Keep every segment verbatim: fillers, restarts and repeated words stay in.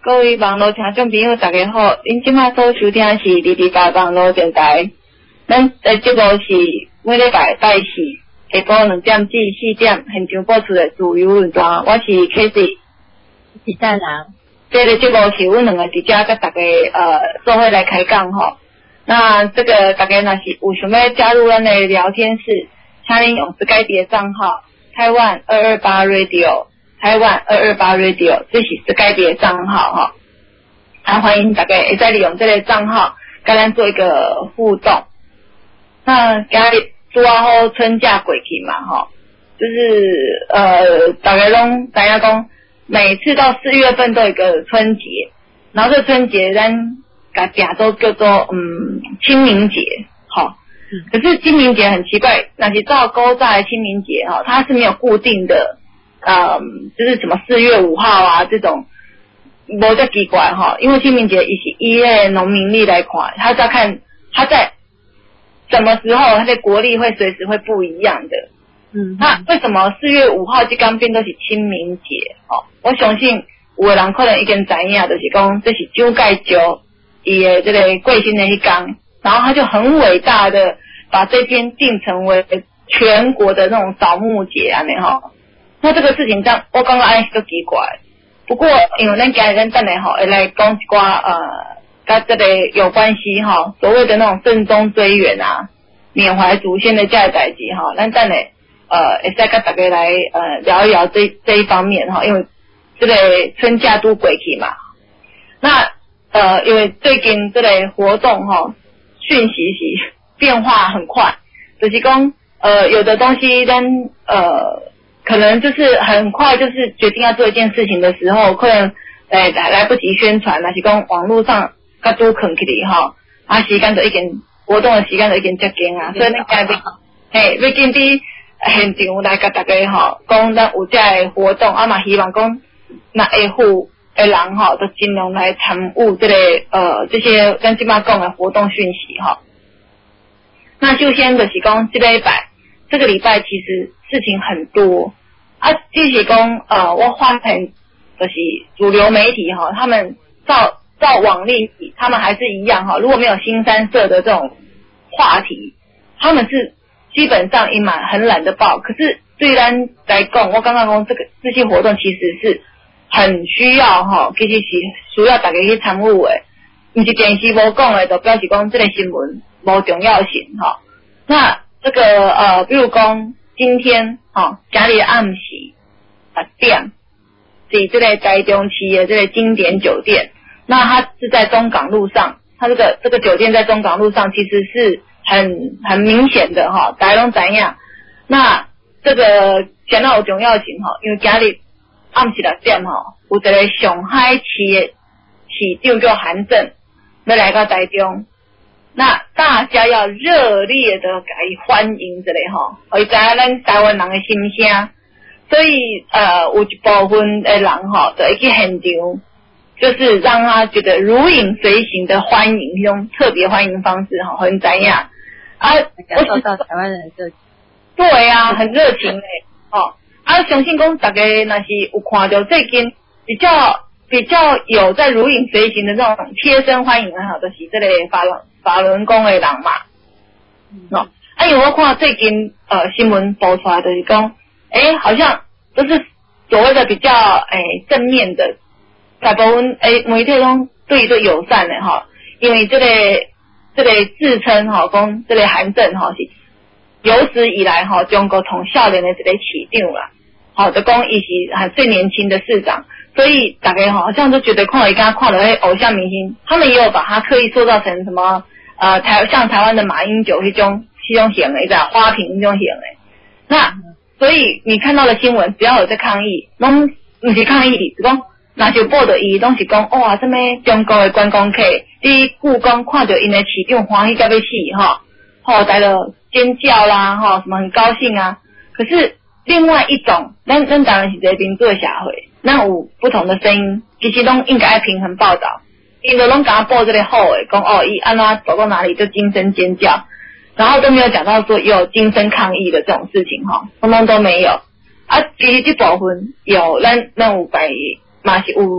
各位网络听众朋友大家好，恁即马所收听是二二八网络电台，咱诶节目是每礼拜拜四下晡两点至四点现场播出的自由论坛，我是 Casey， 是赞人。 这个节目是阮两个直接甲大家呃做伙来开讲吼。那这个大家若是有想要加入咱的聊天室，请恁用 Skype 的账号台湾二二八 Radio。台湾二二八 Radio， 这是 Skype 的账号哈，啊欢迎大家会再利用这个账号跟咱做一个互动。那今日拄好春假过去嘛哈，就是呃大家拢知影讲，每次到四月份都有一个春节，然后这春节咱甲定都叫做嗯清明节哈。可是清明节很奇怪，那是照古早的清明节哈，它是没有固定的。嗯，就是什么四月五号啊这种，无这奇怪哈，因为清明节伊是依个农民历来看，他是要看他在什么时候，他的国历会随时会不一样的。嗯，那为什么四月五号这刚变都是清明节？哦，我相信有的人可能已经知影，就是讲这是蒋介石伊的这个过身的一天，然后他就很伟大的把这天定成为全国的那种扫墓节啊，那哈。那这个事情上，我感觉哎都奇怪。不过因为咱今日咱等下吼会来讲一寡呃，跟这个有关系哈，所谓的那种慎终追远啊，缅怀祖先的这个代志哈，咱等下呃会再跟大家来呃聊一聊这这一方面哈，因为这个春假都过去嘛。那呃因为最近这个活动哈，讯息是变化很快，就是讲呃有的东西咱呃。可能就是很快，就是决定要做一件事情的时候，可能诶来来不及宣传，那是讲网络上甲都坑起嚟吼，啊时间就已经活动的时间就已经接近啊，所以咱家要嘿要紧伫现场来甲大家吼讲咱有这个活动，啊嘛希望讲那会户的人吼都尽量来参与这个呃这些咱即马讲的活动讯息吼。那就先就是讲这礼拜。这个礼拜其实事情很多啊，这是讲呃，我发现就是主流媒体哈，他们照照往例，他们还是一样哈。如果没有新三社的这种话题，他们是基本上也蛮很懒得报。可是对咱来讲，我刚刚讲这个这些活动其实是很需要哈，其实是需要大家去参与的，不是电视无讲的，就表示讲这个新闻无重要性哈。那这个呃，比如讲今天哦，家里的暗时八点，是这个台中市的这个经典酒店，那它是在中港路上，它这个这个酒店在中港路上，其实是很很明显的哈，大家拢知影。那这个相当有重要性哈，因为家里暗时六点哈，有一个上海市的市长叫韩正要来到台中。那大家要热烈的给欢迎这类哈，会知影咱台湾人的心声，所以呃有一部分的人哈，就会去现场，就是让他觉得如影随形的欢迎，用特别欢迎方式哈，很知影啊， 感受到台湾人的热情。 对啊，很热情诶，哦，啊，相信讲大家若是有看到最近比较比较有在如影随形的那种贴身欢迎很好，就是这类法轮法轮功的人嘛，哦，啊，因为我看到最近呃新闻播出来就是讲，诶，好像都是所谓的比较诶正面的，大部分诶媒体中对这友善的哈，因为这个这个自称哈讲这个韩正哈是有史以来哈中国从少年的这个市长啦，好的讲伊是还最年轻的市长。所以大家好像都觉得看了一刚看了那偶像明星，他们也有把他刻意塑造成什么呃台像台湾的马英九那种那种型的，一花瓶那种型的。那所以你看到的新闻，只要有在抗议，拢不是抗议，是讲那就报道伊拢是讲哇，什么中国的观光客伫故宫看到因的市长欢喜到要死哈，吼在了尖叫啦哈，什么很高兴啊。可是另外一种，咱咱当然是一个民主的社会。那有不同的声音，其实都应该要平衡报道。因为拢给他报这个好诶，讲哦，伊安怎走到哪里就惊声尖叫，然后都没有讲到说有惊声抗议的这种事情哈，通通都没有。啊，其实这部分有咱咱有白嘛是有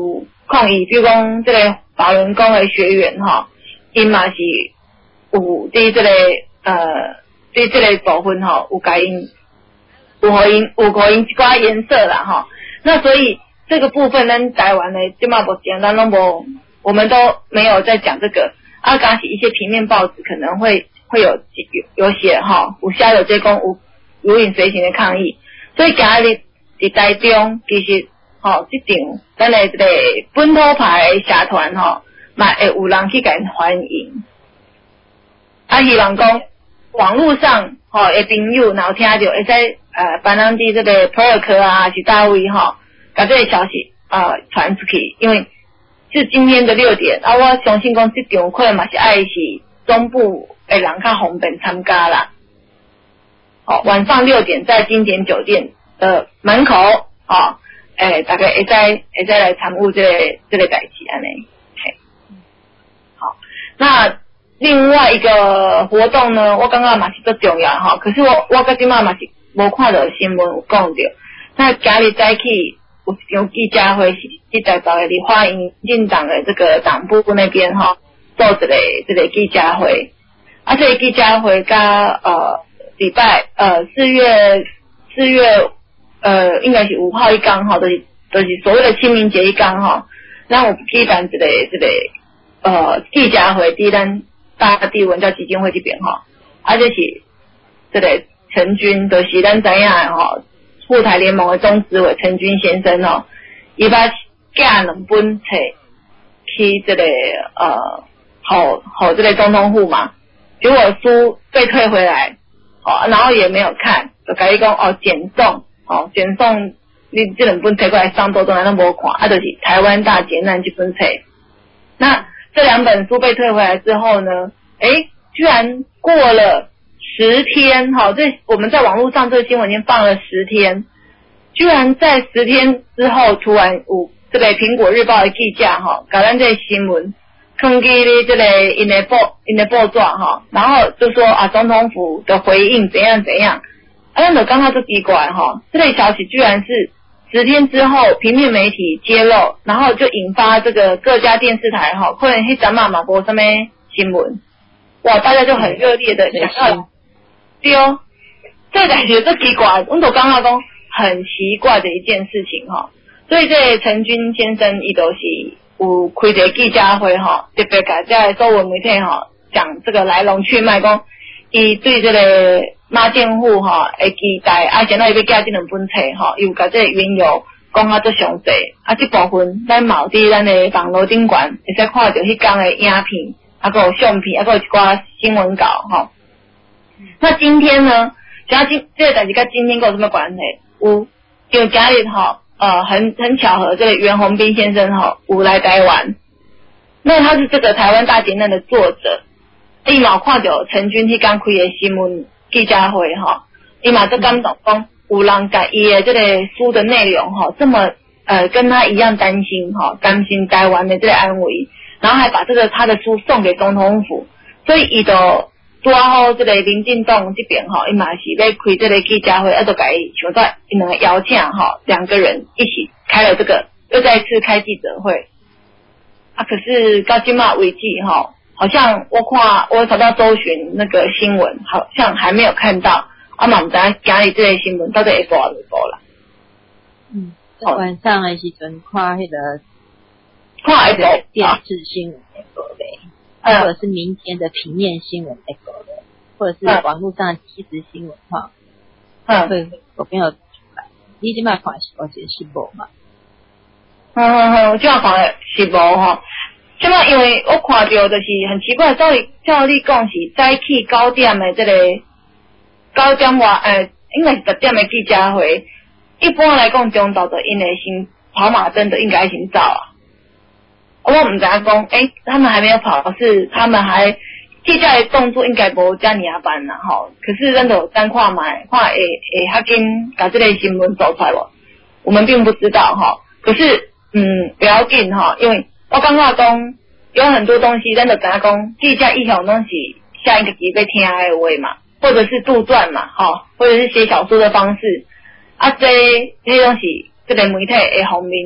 抗议，比如讲这个法轮功的学员哈，因嘛是有对这个呃对这个部分哈有改因有互因有互因一寡颜色啦哈。那所以这个部分呢，台湾呢即嘛目前咱拢无，我们都没有在讲这个。啊，刚起一些平面报纸可能会会有有写哈，有写有这讲有如影随形的抗议。所以今日伫台中其实吼，即场咱的这个本土派的社团吼，嘛会有人去甲因欢迎。啊，希望讲网络上吼的朋友，然后听到会使呃帮咱伫这个普洱科啊，是大位吼，把这个消息呃传出去，因为是今天的六点啊，我相信讲这场可能嘛是爱是中部的人较方便参加啦。好，晚上六点在金典酒店的门口啊，诶、欸，大概会使会使来参与这个这个代志安尼。好，那另外一个活动呢，我感觉嘛是最重要哈，可是我我到今嘛嘛是无看到新闻有讲到，那今日早起有一场记者会是去台北的立法院民进党的这个党部那边哈做一个这个记者会，啊，这个记者会甲呃。礼拜呃四月四月呃应该是五号一天哈，就是就是所谓的清明节一天哈，咱有举办这个这个呃记者会伫咱大地文教基金会这边哈，啊这是这个陈军，就是咱知影哈，护台联盟的总执委陈军先生哦，伊把寄两本册去这个呃好好这个总统府嘛，结果书被退回来。哦，然后也没有看，就甲伊讲哦，简送，哦，简送，你这两本册过来上多多人都无看，啊，就是台湾大劫难这本册。那这两本书被退回来之后呢，诶，居然过了十天，好、哦，这我们在网络上这个新闻已经放了十天，居然在十天之后，突然有这个苹果日报的记者哈，搞咱这个新闻。看见咧这个因的报因的报纸哈，然后就说啊总统府的回应怎样怎样，啊那刚刚就奇怪哈，这类消息居然是十天之后平面媒体揭露，然后就引发这个各家电视台哈，可能迄阵嘛嘛播什么新闻，哇大家就很热烈的想要对哦，这感觉就奇怪，我都刚刚讲很奇怪的一件事情哈，所以这陈军先生伊都是。有开一个记者会吼，特别甲这所有媒体吼讲这个来龙去脉，讲伊对这个马政府吼的期待，啊，现在伊要寄这两本册吼，有甲这个缘由讲啊足详细，啊，这部分咱嘛有伫咱的网络顶悬会使看到迄天的影片，啊，还有相片，啊，还有一寡新闻稿吼。那今天呢，像今这个代志跟今天有什么关系？有就今日吼。呃，很很巧合，这个袁宏斌先生哈，有来台湾。那他是这个台湾大劫难的作者，伊嘛看到陈军去刚开的新闻记者会哈，伊嘛就感动讲，有人甲伊的这个书的内容哈，这么呃跟他一样担心哈，担心台湾的这个安危，然后还把这个他的书送给总统府，所以伊就拄好这个林进栋这边哈，伊嘛是要开这个记者会，啊，就甲伊想到伊两个邀请哈，两个人一起开了这个，又再次开记者会。啊，可是到今嘛为止哈，好像我看我找到搜寻那个新闻，好像还没有看到。啊嘛，唔知今日这个新闻到底会播未播啦？ 嗯，晚上的时阵看迄个看一个电视新闻会播嘞。或者是明天的平面新闻会播的，或者是网络上即时新闻哈，嗯，会我朋友出来，你即摆看是我觉得是无嘛？ 嗯嗯嗯，我即摆看是无吼，即摆因为我看到就是很奇怪，照理照你讲是早起九点的这个九点外，呃，应该是十点的记者会，一般来讲中昼就因为先跑马灯的应该先走啊。我唔知道讲，诶、欸，他们还没有跑，是他们还记者的动作应该无遮尔啊慢啦吼。可是咱就单看卖，看会会较紧把这类新闻走出来无？我们并不知道哈。可是嗯，不要紧哈，因为我感觉讲有很多东西，咱就知影讲记者以后拢是下一个集要听的话嘛，或者是杜撰嘛，哈，或者是写小说的方式，啊，这这种是这个媒体的方面。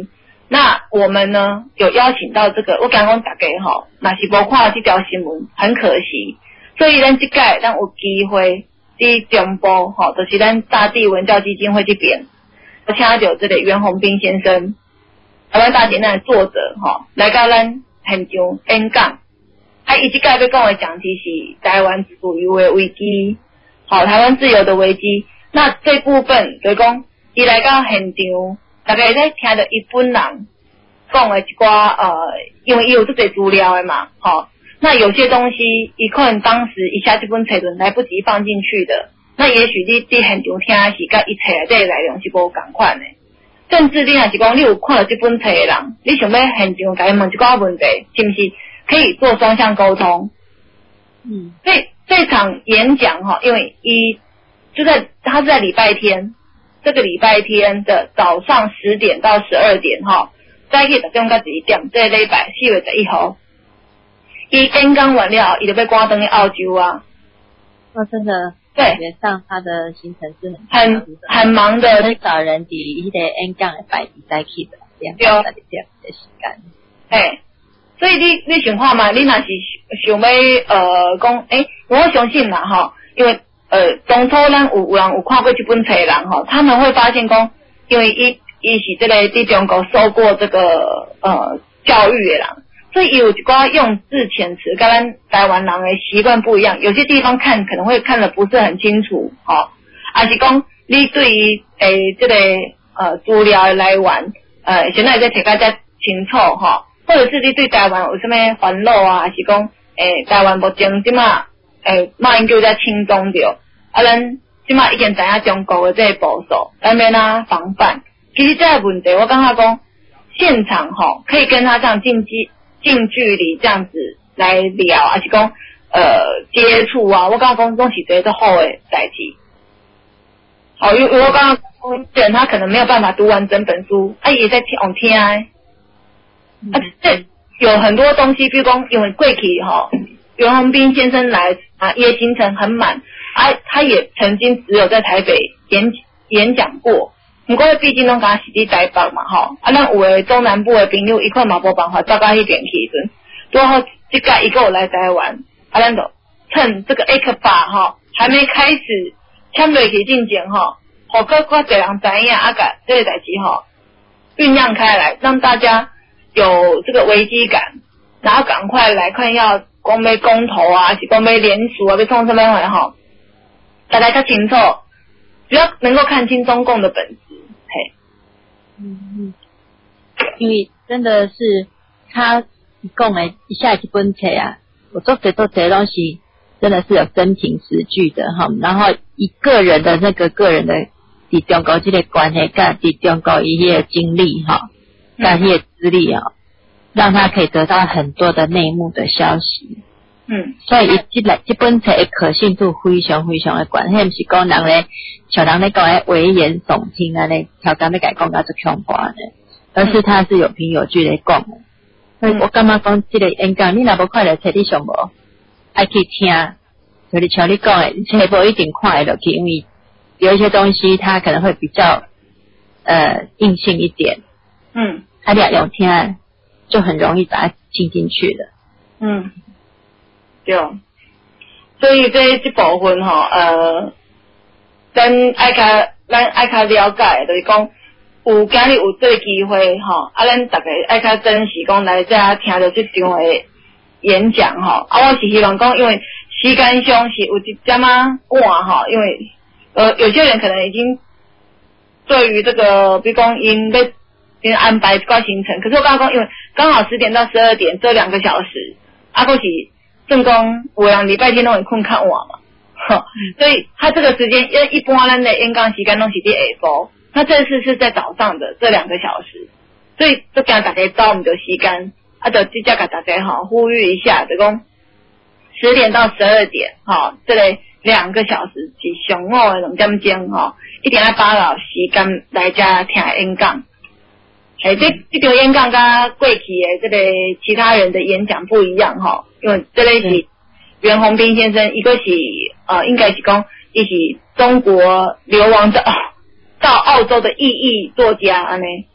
那我们呢有邀请到这个，我刚刚大家吼，那是无看这条新闻，很可惜。所以咱这届咱有机会伫中部吼，就是咱大地文教基金会这边，我请到这个袁宏斌先生，台湾大劫难的作者吼，来到咱现场演讲。啊，伊这届要讲的讲题是台湾自由的危机，好，台湾自由的危机。那这部分就是讲，伊来到现场。大概在听到伊本人讲的一寡呃，因为伊有这些资料的嘛，吼、哦，那有些东西伊可能当时一下这本册就来不及放进去的，那也许你伫现场听的是甲伊册内底内容是无共款的，甚至你若是讲你有看到这本册的人，你想要现场甲伊问一寡问题，是不是可以做双向沟通？嗯，所以这场演讲哈，因为伊就在他是在礼拜天。这个礼拜天的早上十点到十二点哈，再去十点到十一点，这个礼拜四月十一号，伊演讲完了，伊就被赶回去澳洲啊。 哦，真的， 对， 感觉上他的行程是很很很忙的， 很少人伫迄个演讲的摆地再去的，两到十点的时间。 哎，所以你你想看嘛？你若是想要呃讲，诶，我相信啦哈，因为。呃，当初咱有有人有看过这本册的人哈，他们会发现讲，因为伊伊是这个在中国受过这个呃教育的人，所以有一寡用字遣词跟咱台湾人的习惯不一样，有些地方看可能会看得不是很清楚，哈，还是讲你对于诶这个呃资料的来源，呃现在在摕较较清楚哈，或者是你对台湾有什么烦恼啊，还是讲诶台湾目前即嘛？诶，马英九在轻中着，啊，咱即马已经知影中国的这个部署，咱要哪防范？其实这个问题，我刚刚讲现场吼，可以跟他这样近距近距离这样子来聊，还是讲呃接触啊？我刚刚讲拢是一个都好的代志。好，因为我刚刚讲人他可能没有办法读完整本书，啊，也在听on听啊，啊，这有很多东西，比如讲因为过去吼。袁宏斌先生来啊，也行程很满，啊，他也曾经只有在台北演演讲过。不过毕竟拢甲是伫台北嘛，吼，啊，咱有诶中南部诶朋友，伊可能嘛无办法走到迄边去阵。然后这个伊个有来台湾，啊，咱就趁这个 A 克八吼还没开始签落去进前吼，互各个侪人知影啊个这个代志吼酝酿开来，让大家有这个危机感，然后赶快来看要。讲要公投啊，是讲要联署啊，要创什么样的哈？大家较清楚，只要能够看清中共的本质，嘿， 嗯嗯，因为真的是他讲的一下一本册啊，我做这做这东西真的是有真凭实据的哈，然后一个人的那个个人的伫中国这个关系，甲伫中国一些经历哈，甲一些资历啊。让他可以得到很多的内幕的消息，嗯，所以伊即来这本册的可信度非常非常的高，迄毋是讲人咧，像人咧讲诶危言耸听啊咧，超工咧甲讲到足恐怖的，而是他是有凭有据咧讲的。所以我感觉讲这个演讲，你若无看了册，你上无爱去听，就是像你讲诶，册无一定看得落去，因为有一些东西它可能会比较呃硬性一点，嗯，啊你用听。就很容易把它听进去了。 嗯，对，所以这这部分哈，呃，咱爱较咱爱较了解，就是讲有今日有这个机会哈，啊，咱大家爱较珍惜，讲来这听到这场的演讲哈，啊，我是希望讲，因为时间上是有一点啊赶哈，因为呃有些人可能已经对于这个，比如讲因要。因安排一个行程，可是我刚刚讲，因为刚好十点到十二点这两个小时，啊，或是正讲有人礼拜天都会困较晚嘛，呵，所以他这个时间，因为一般咱的演讲时间拢是伫下晡，那这次是在早上的这两个小时，所以就惊大家找唔到时间，啊，就直接甲大家哈呼吁一下，就讲十点到十二点，哈，这个两个小时是上午的两点钟，哈，一定要把握时间来遮听演讲。诶、欸，这这条演讲跟过去的这个其他人的演讲不一样哈，因为这类是袁宏斌先生，一个是呃，应该是讲，伊是中国流亡到到澳洲的异议作家安尼，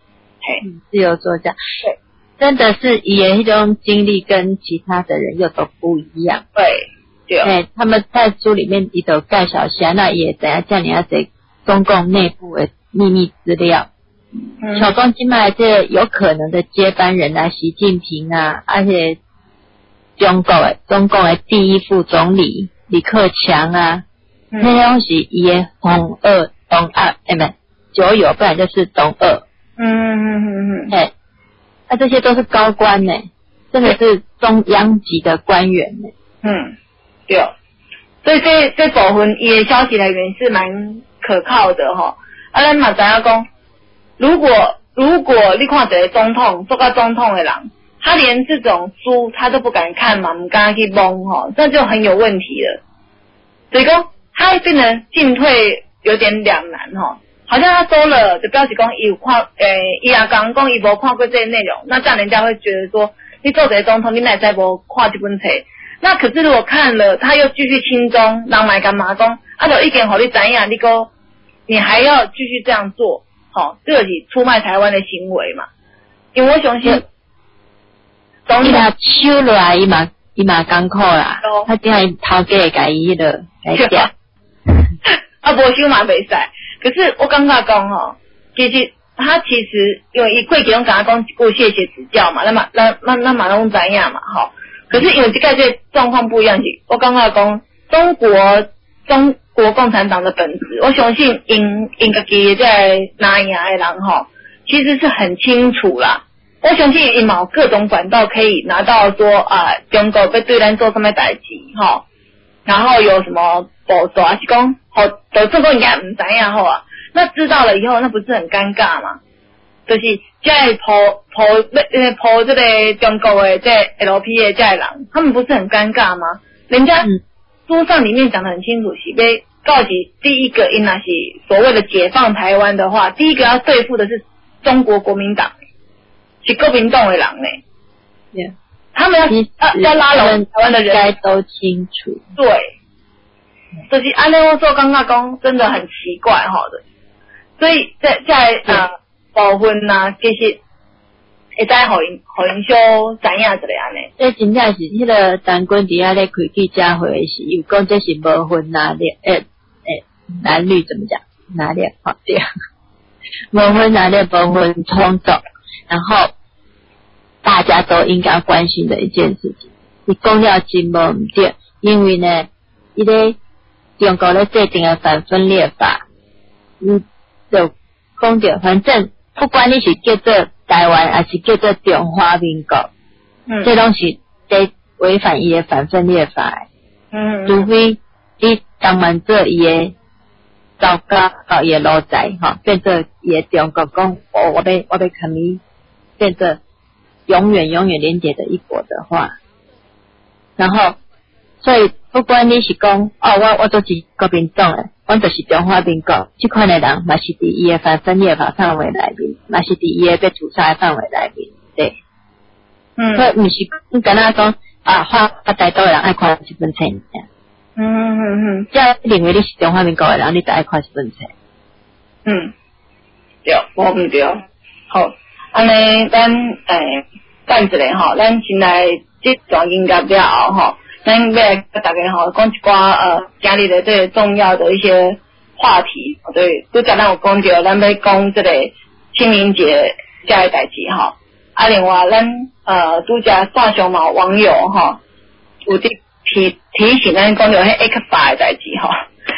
嗯，自由作家，对，真的是伊的那种经历跟其他的人又都不一样。 对，对， 哎，他们在书里面伊都介绍下，那也怎样叫你要这中共内部的秘密资料。嗯，小光今麦这有可能的接班人啊，习近平啊，而且中国的中共的第一副总理李克强啊，嗯、那东西也东二东二，哎没九有，不然就是东二。嗯嗯嗯嗯，哎，那、啊、这些都是高官呢，真的是中央级的官员呢。 嗯，对，所以这这部分伊的消息来源是蛮可靠的哈。啊，咱嘛知影讲。如果如果你看一个总统做到总统的人，他连这种书他都不敢看嘛，不敢去蒙哈，这就很有问题了。所以说他变成进退有点两难哈，好像他收了就表示讲伊有看，诶，伊也讲讲伊无看过这些内容，那这样人家会觉得说，你做一个总统，你哪在无看这本册？那可是如果看了，他又继续轻中，人买干嘛讲，啊，就已经互你知影，你讲你还要继续这样做。好，这是出卖台湾的行为嘛？因为我相信， 伊若收落来，伊嘛伊嘛艰苦啦，他只系头家甲伊了来食， 啊，无收嘛袂使。可是我感觉讲吼，其实他其实因为伊过去拢甲我讲一句谢谢指教嘛，那嘛那那那嘛拢知影嘛，吼。可是因为这个这状况不一样，是我感觉讲中国中。国共产党的本质，我相信因因家己在拿赢的人吼，其实是很清楚啦。我相信因有各种管道可以拿到说啊，中国要对咱做什么代志吼，然后有什么报道是讲，好，都这个应该唔知影好啊。那知道了以后，那不是很尴尬吗？就是在破破呃破这个中国的这 L P 的这人，他们不是很尴尬吗？人家。嗯书上里面讲得很清楚，是要告诉第一个，因那是所谓的解放台湾的话，第一个要对付的是中国国民党，是国民党的人呢。Yeah. 他们要要要拉拢台湾的人， 该都清楚。 对，就是安尼我说刚刚讲真的很奇怪哈的，所以在在呃部分呐，其实。会使互因互因小知影一下安尼。 这真正是迄个陈冠伫遐咧开记者会时，伊讲这是无分哪里诶诶男女怎么讲哪里好对，无分哪里无分冲突，然后大家都应该关心的一件事情。伊讲了真无毋对，因为呢，伊咧中国咧制定的反分裂法，嗯，就讲着反正不管你是叫做。台湾还是叫做中华民国，嗯，这拢是在违反伊的反分裂法，嗯，除非你当然做伊的糟糕到伊的路仔哈，变做伊的中国讲，我我要我要肯你变做永远永远连结的一国的话，然后所以不管你是讲哦，我我就是国民党的。我就是中华民国，这款的人嘛是伫伊的反分裂法范围内面，嘛是伫伊的被屠杀的范围内面，对。嗯。所以毋是你跟他讲啊，发发大多的人爱看这本册。嗯嗯嗯。即认为你是中华民国的人，你就爱看这本册。 嗯。对，我唔对。好，安尼咱诶等一下吼，咱先来这段音乐了后吼。咱要来大家吼讲一寡呃家里的这个重要的一些话题，对，拄则咱有讲到，咱要讲这个清明节这个代志吼。啊，另外咱呃拄则线上嘛网友吼有伫提提醒咱讲到迄 X 法的代志吼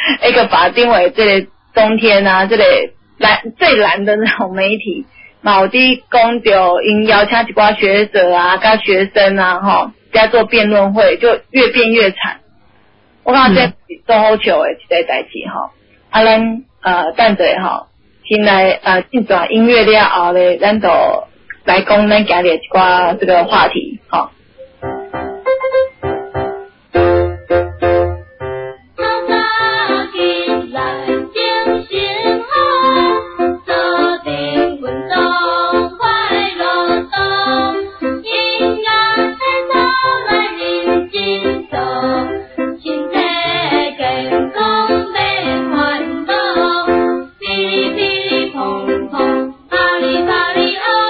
，X 法定为这个冬天啊，这个蓝最蓝的那种媒体，嘛有伫讲到因邀请一寡学者啊、甲学生啊吼。在做辩论会，就越变越惨。我感觉这做好笑的一个代志吼。啊，咱呃等者吼，先来呃进段音乐了后咧，咱就来讲咱今日一寡这个话题吼。 巴黎巴黎哦。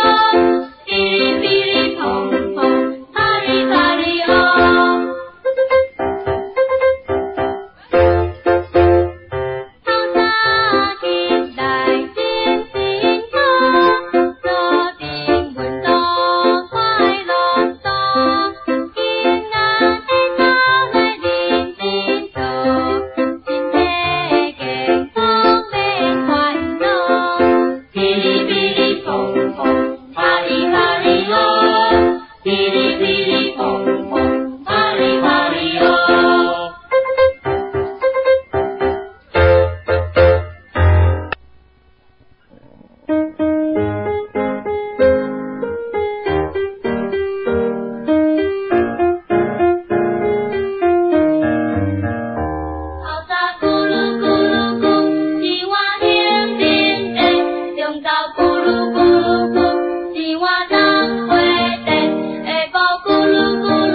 咕噜咕噜咕，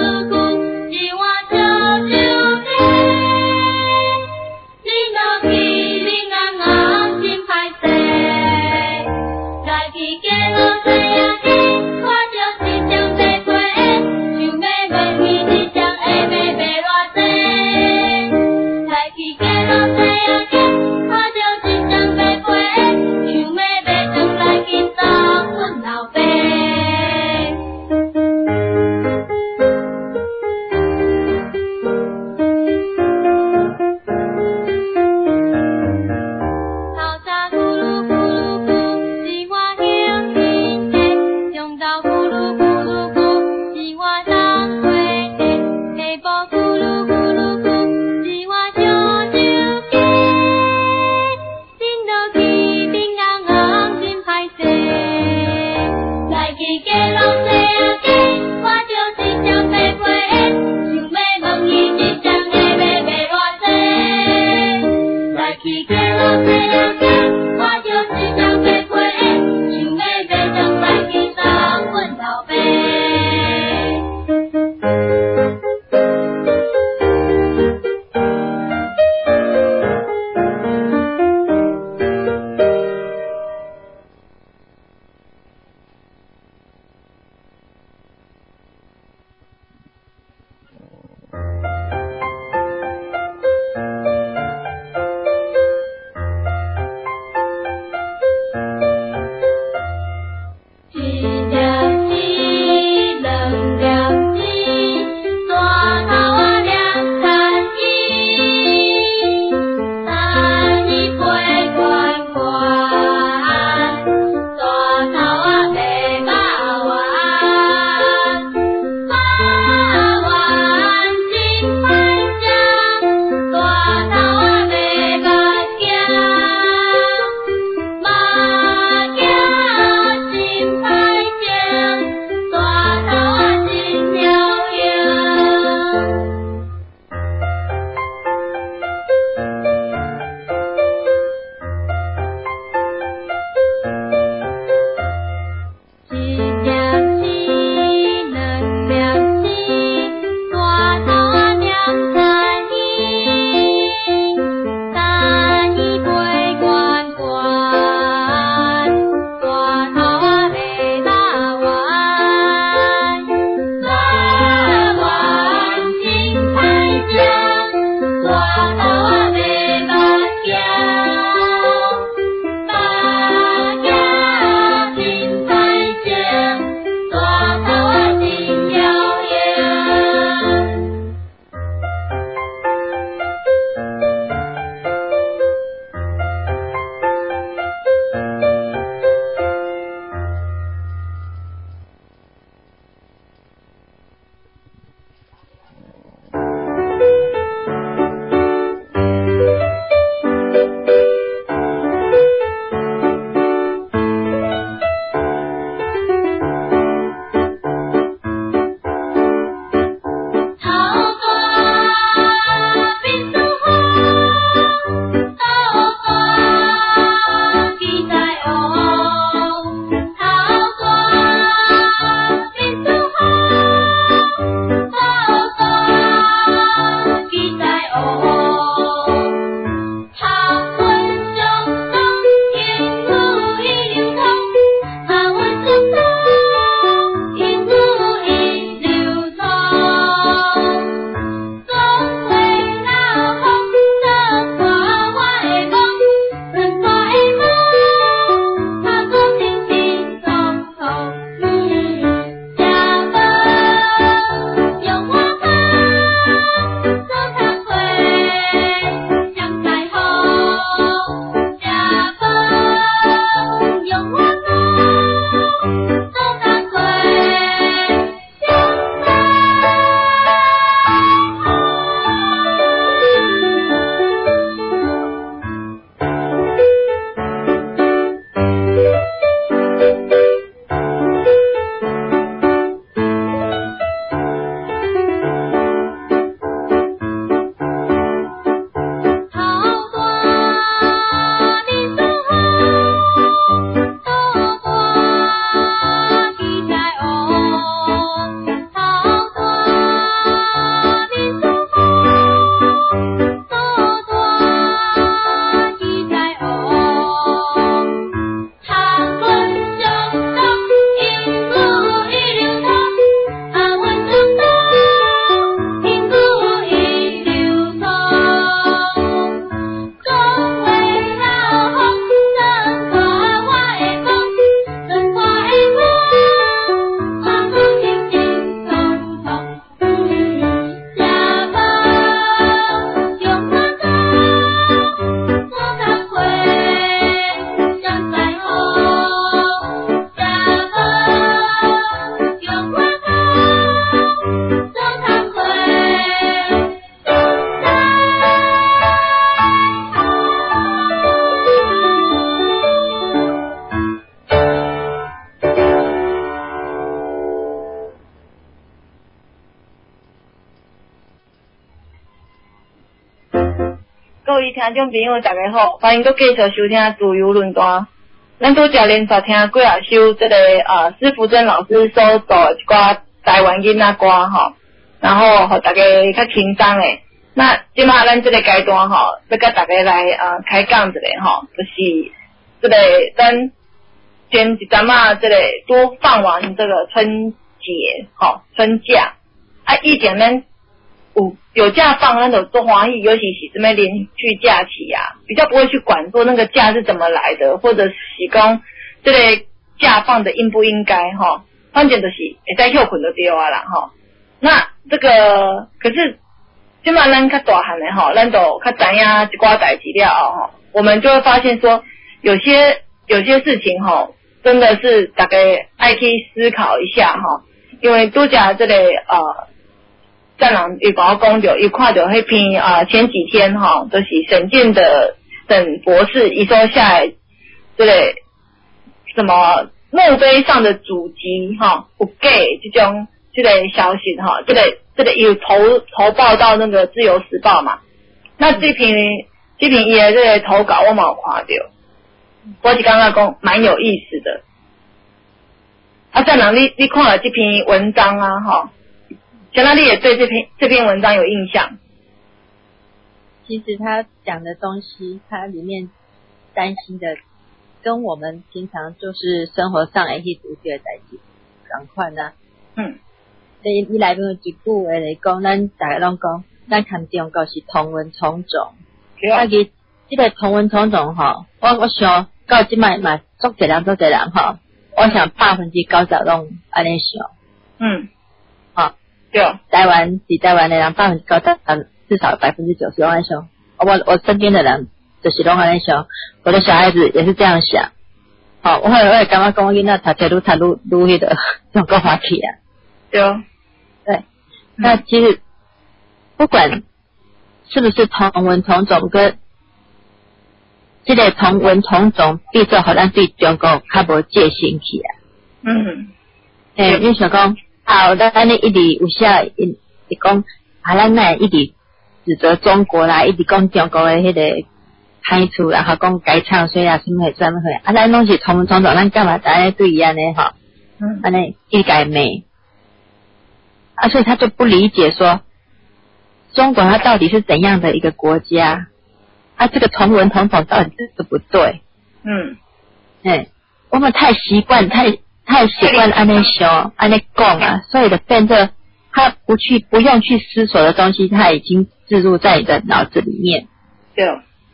各位听众朋友大家好，欢迎搁继续收听自由论坛。咱拄则连续听几啊首这个呃施福珍老师所做一寡台湾囡仔歌吼，然后互大家较轻松诶。那即马咱这个阶段吼，要甲大家来呃开讲一下吼，就是这个咱前一阵啊，这个都放完这个春节吼春假啊，以前咱有有假放，咱就做欢喜，尤其是什么连续假期啊，比较不会去管说那个假是怎么来的，或者是讲这个假放的应不应该哈，反正就是会使休困就对啊啦哈。那这个可是即马咱较大汉的哈，咱就较知影一寡代志了哈，我们就会发现说，有些有些事情哈，真的是大家爱去思考一下哈，因为拄则这个呃。战狼有跟我讲到，伊看到迄篇啊前几天哈，就是沈健的沈博士伊说下来，这个什么墓碑上的祖籍哈有假这种这个消息哈，这个这个有投投报到那个自由时报嘛，那这篇这篇伊的这个投稿我嘛有看到，我是刚刚讲蛮有意思的。啊，战狼你你看了这篇文章啊哈？想到你也对这篇这篇文章有印象。 其实他讲的东西，他里面担心的，跟我们平常就是生活上的一些独特的代志同款啊。嗯。你你内面有一句话来讲，咱大家拢讲，咱看中国是同文同种。对啊。啊，其这个同文同种吼，我我想到即摆嘛，足侪人足侪人吼，我想百分之九十拢安尼想。嗯。好。对，台湾比台湾的人百分之九十，至少百分之九十都安想。我我身边的人就是都安想，我的小孩子也是这样想。好，我会我会感觉讲，囡仔读册愈读愈愈迄个，用够欢喜啊。对哦，对。嗯、那其实不管是不是同文同种，跟这个同文同种，变做好像对中国较无戒心起啊。嗯。诶，你想讲。好，咱咱咧一直有写，一一讲啊，咱乃一直指责中国啦，一直讲中国的迄个歹处，然后讲改唱衰啊，什么什么啊，咱拢是同文同种，咱干嘛咱咧对伊安尼吼？嗯，安尼一改美啊，所以他就不理解说中国它到底是怎样的一个国家，啊，这个同文同种到底是不对？嗯，哎，我们太习惯太。太习惯按那想按那讲啊，所以的变成他不去不用去思索的东西，他已经置入在你的脑子里面。对，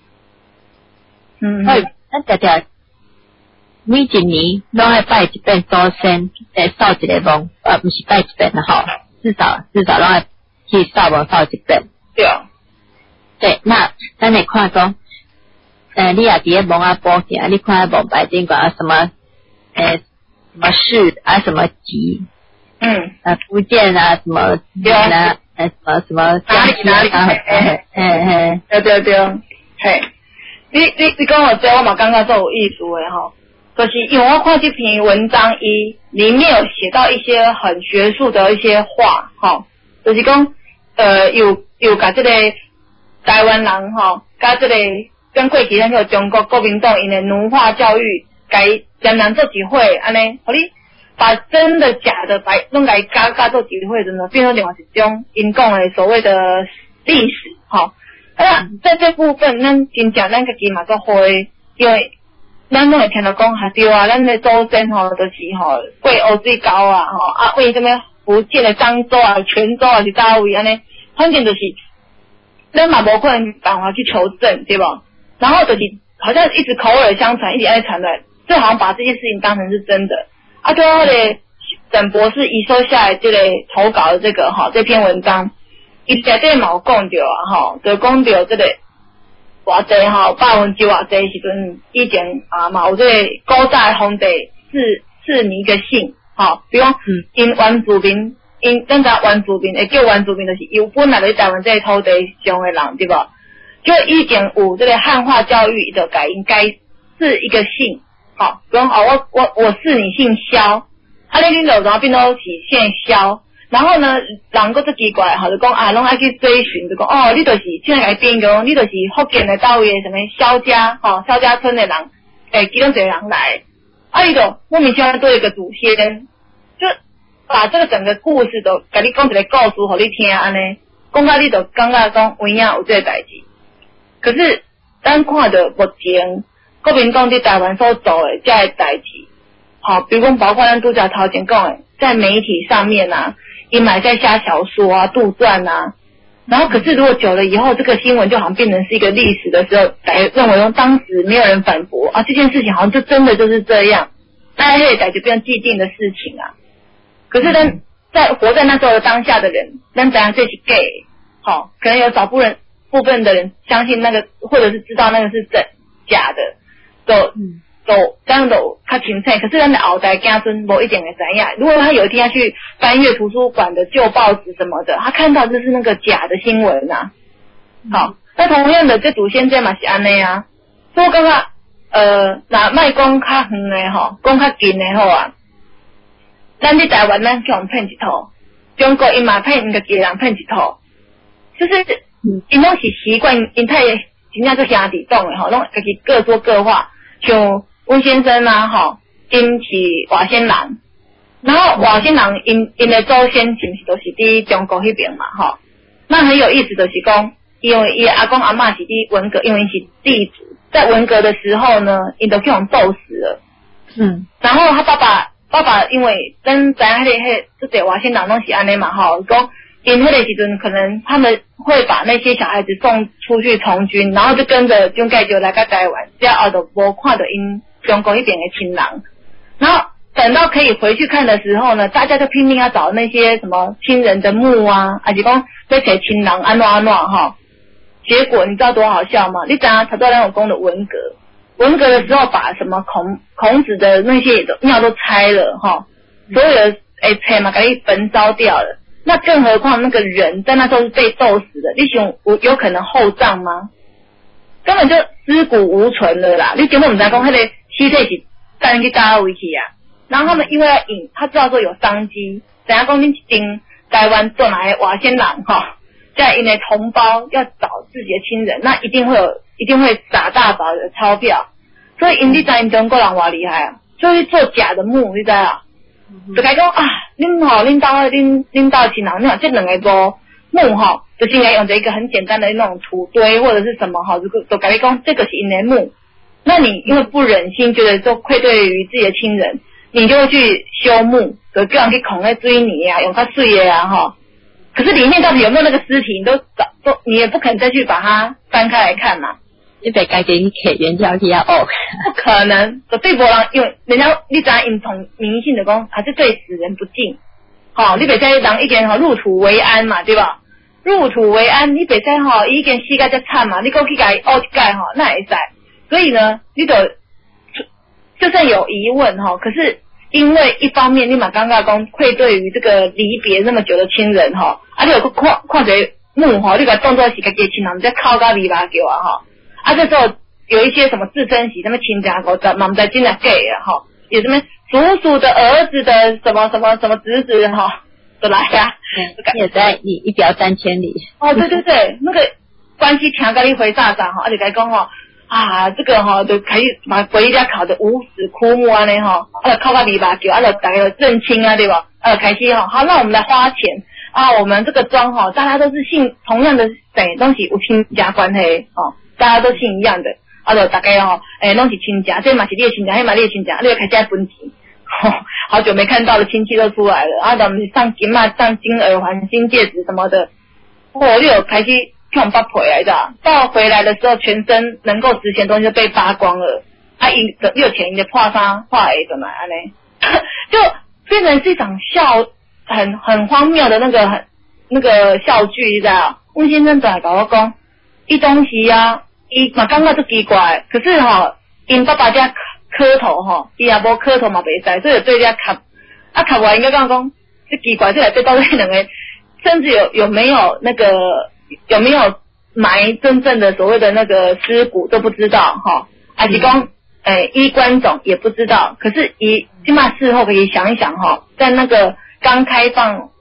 嗯，所以咱大家每一年拢爱拜一遍祖先，诶，扫一个墓，啊，不是拜一遍啦吼，至少至少拢爱去扫墓扫一遍。对，对，那咱来看讲，呃，你也伫咧墓啊保行，你看墓牌顶讲什么，诶。什么市啊，什么级，嗯，啊，福建啊，什么对啊，呃，什么什么江西啊，嘿嘿嘿，对对对，嘿，你你你讲我这我嘛感觉做有意思的吼，就是因为我看这篇文章一里面有写到一些很学术的一些话，吼，就是讲呃有有甲这个台湾人吼，甲这个跟过去咱个中国国民党因的奴化教育。该简单做几会安尼，互你把真的假的白弄来加加做几会，真的变成另外一种因讲的所谓的历史，吼。啊，在这部分，咱真正咱家己嘛做会，因为咱拢会听到讲哈对啊，咱的祖先吼就是吼过乌水沟啊，吼啊为什么福建的漳州啊、泉州啊是哪位安尼，反正就是咱嘛无可能办法去求证，对吧？然后就是好像一直口耳相传，一直爱传来。就好像把这件事情当成是真的啊！最后嘞，沈博士一收下来这个投稿的这个哈这篇文章，伊在这毛讲到啊哈，就讲到这个偌济哈百分之偌济时阵以前啊嘛有这个古早皇帝赐赐你一个姓哈，比如讲因原住民，因咱个原住民会叫原住民就是有本来在台湾这个土地上的人对吧？就以前有这个汉化教育就改应该是一个姓。好，比如哦，我我我是你姓萧，啊，你你老然后变到是姓萧， 然后呢，人个最奇怪，吼，就讲啊，拢爱去追寻，就讲哦，你就是现在来变讲，你就是福建的到位什么萧家，吼、哦，萧家村的人，诶、欸，其中一个人来，啊，伊就莫名其妙多一个祖先，就把这个整个故事都甲你讲一个故事，互你听安尼，讲到你就感觉讲有影有这个代志。可是咱看到目前国民党伫台湾所做的这个代志，好，比如讲包括咱拄则头前讲的，在媒体上面啊。也买在瞎小说啊、杜撰啊，然后可是如果久了以后，这个新闻就好像变成是一个历史的时候，大家认为说当时没有人反驳啊，这件事情好像就真的就是这样，大家也就变成既定的事情啊。可是呢，在活在那时候的当下的人，那当然这是 gay， 好，可能有少部分部分的人相信那个，或者是知道那个是真假的，都。嗯都这样都较清楚，可是咱的后代子孙无一定会知影。如果他有一天要去翻阅图书馆的旧报纸什么的，他看到就是那个假的新闻啊。嗯、好，那同样的这祖先这嘛是安尼啊。所以我感觉呃，那卖讲较远的吼，讲较近的好啊。咱伫台湾咱叫人骗一套，中国伊嘛骗家己人骗一套，就是因拢是习惯因太真正做兄弟党的吼，拢家己各说各话，像。温先生啊，吼，因是外省人，然后外省人因因的祖先是不是都是伫中国迄边嘛，吼，那很有意思就是讲，因为伊阿公阿嬷是伫文革，因为是地主，在文革的时候呢，因都被人斗死了，嗯，然后他爸爸爸爸因为咱知影迄个迄这些外省人拢是安尼嘛，吼，讲因迄个时阵可能他们会把那些小孩子送出去从军，然后就跟着中介就来到台湾，这样就无看到因。中国一边的亲人，然后等到可以回去看的时候呢，大家就拼命要找那些什么亲人的墓啊，还是讲在写亲人安怎安怎哈。结果你知道多好笑吗？你知道他都让我讲的文革，文革的时候把什么孔孔子的那些庙都拆了哈，所有的诶拆嘛，给焚烧掉了。那更何况那个人在那时候是被斗死的，你想有有可能厚葬吗？根本就尸骨无存了啦！你根本唔知讲迄个尸体是带人去搭位去啊。然后他们因为要引，他知道说有商机，等下讲恁一定台湾做来的外省人哈，在因的同胞要找自己的亲人，那一定会有，一定会撒大把的钞票。所以因你知因中国人偌厉害啊，就去做假的墓，你知啊？嗯、就甲讲啊，恁吼恁家恁恁家亲人，你看这两个墓墓吼。就是应该用着一个很简单的那种土堆或者是什么哈，就都改讲这个是因的墓，那你因为不忍心觉得说愧对于自己的亲人，你就会去修墓，就叫人去孔在追你啊，用它碎的啊哈。可是里面到底有没有那个尸体，你都找都你也不可能再去把它翻开来看嘛。 你得改给你给原条去啊哦， 不可能，绝对无人，因为人家你知因从迷信的讲，还是对死人不敬，好、哦，你别再人一点哈入土为安嘛，对吧？入土为安，你袂使吼，已经死甲遮惨嘛，你搁去甲伊凹一盖吼，那会使。所以呢，你就就算有疑问吼，可是因为一方面你嘛感觉讲愧对于这个离别那么久的亲人吼，啊你有个看看者墓吼，你甲当作是家己亲人，再靠到尾巴叫啊吼，啊这时候有一些什么自称是什么亲家狗仔，嘛唔知真的假的吼，有什么叔叔的儿子的什么什么什么侄子吼。就来呀、啊， 也在你一表三千里。 哦，对对对，那个关系强跟你回炸炸哈，而且来讲哈啊，这个哈就可以把回家考的无死枯木啊呢哈，啊靠到篱笆叫，啊就大家认亲啊对吧？啊开心哈，好，那我们来花钱啊，我们这个庄哈，大家都是姓同样的谁东西有亲家关系哦，大家都姓一样的，啊就大概哈，诶拢是亲家，这嘛是你的亲家，那嘛你的亲家，你要开始分钱。哦，好久没看到的亲戚都出来了，啊，咱们上金嘛，上金耳环、金戒指什么的，哦，又有开始看八回来的，到回来的时候，全身能够值钱的东西就被扒光了，啊，一又有钱的破衫破鞋怎么安呢？就变成是一场笑，很很荒谬的那个很那个笑剧，你知道？温先生就来跟我讲，伊东西啊，伊嘛感觉都奇怪，可是哈、哦，因爸爸家。磕头吼，伊也无磕头嘛袂使，所以对人家磕，啊磕完应该讲讲，这奇怪，这这到底两个，甚至有有没有那个有没有埋真正的所谓的那个尸骨都不知道哈，还是讲诶衣冠冢也不知道，可是以起码事后可以想一想哈，在那个刚开放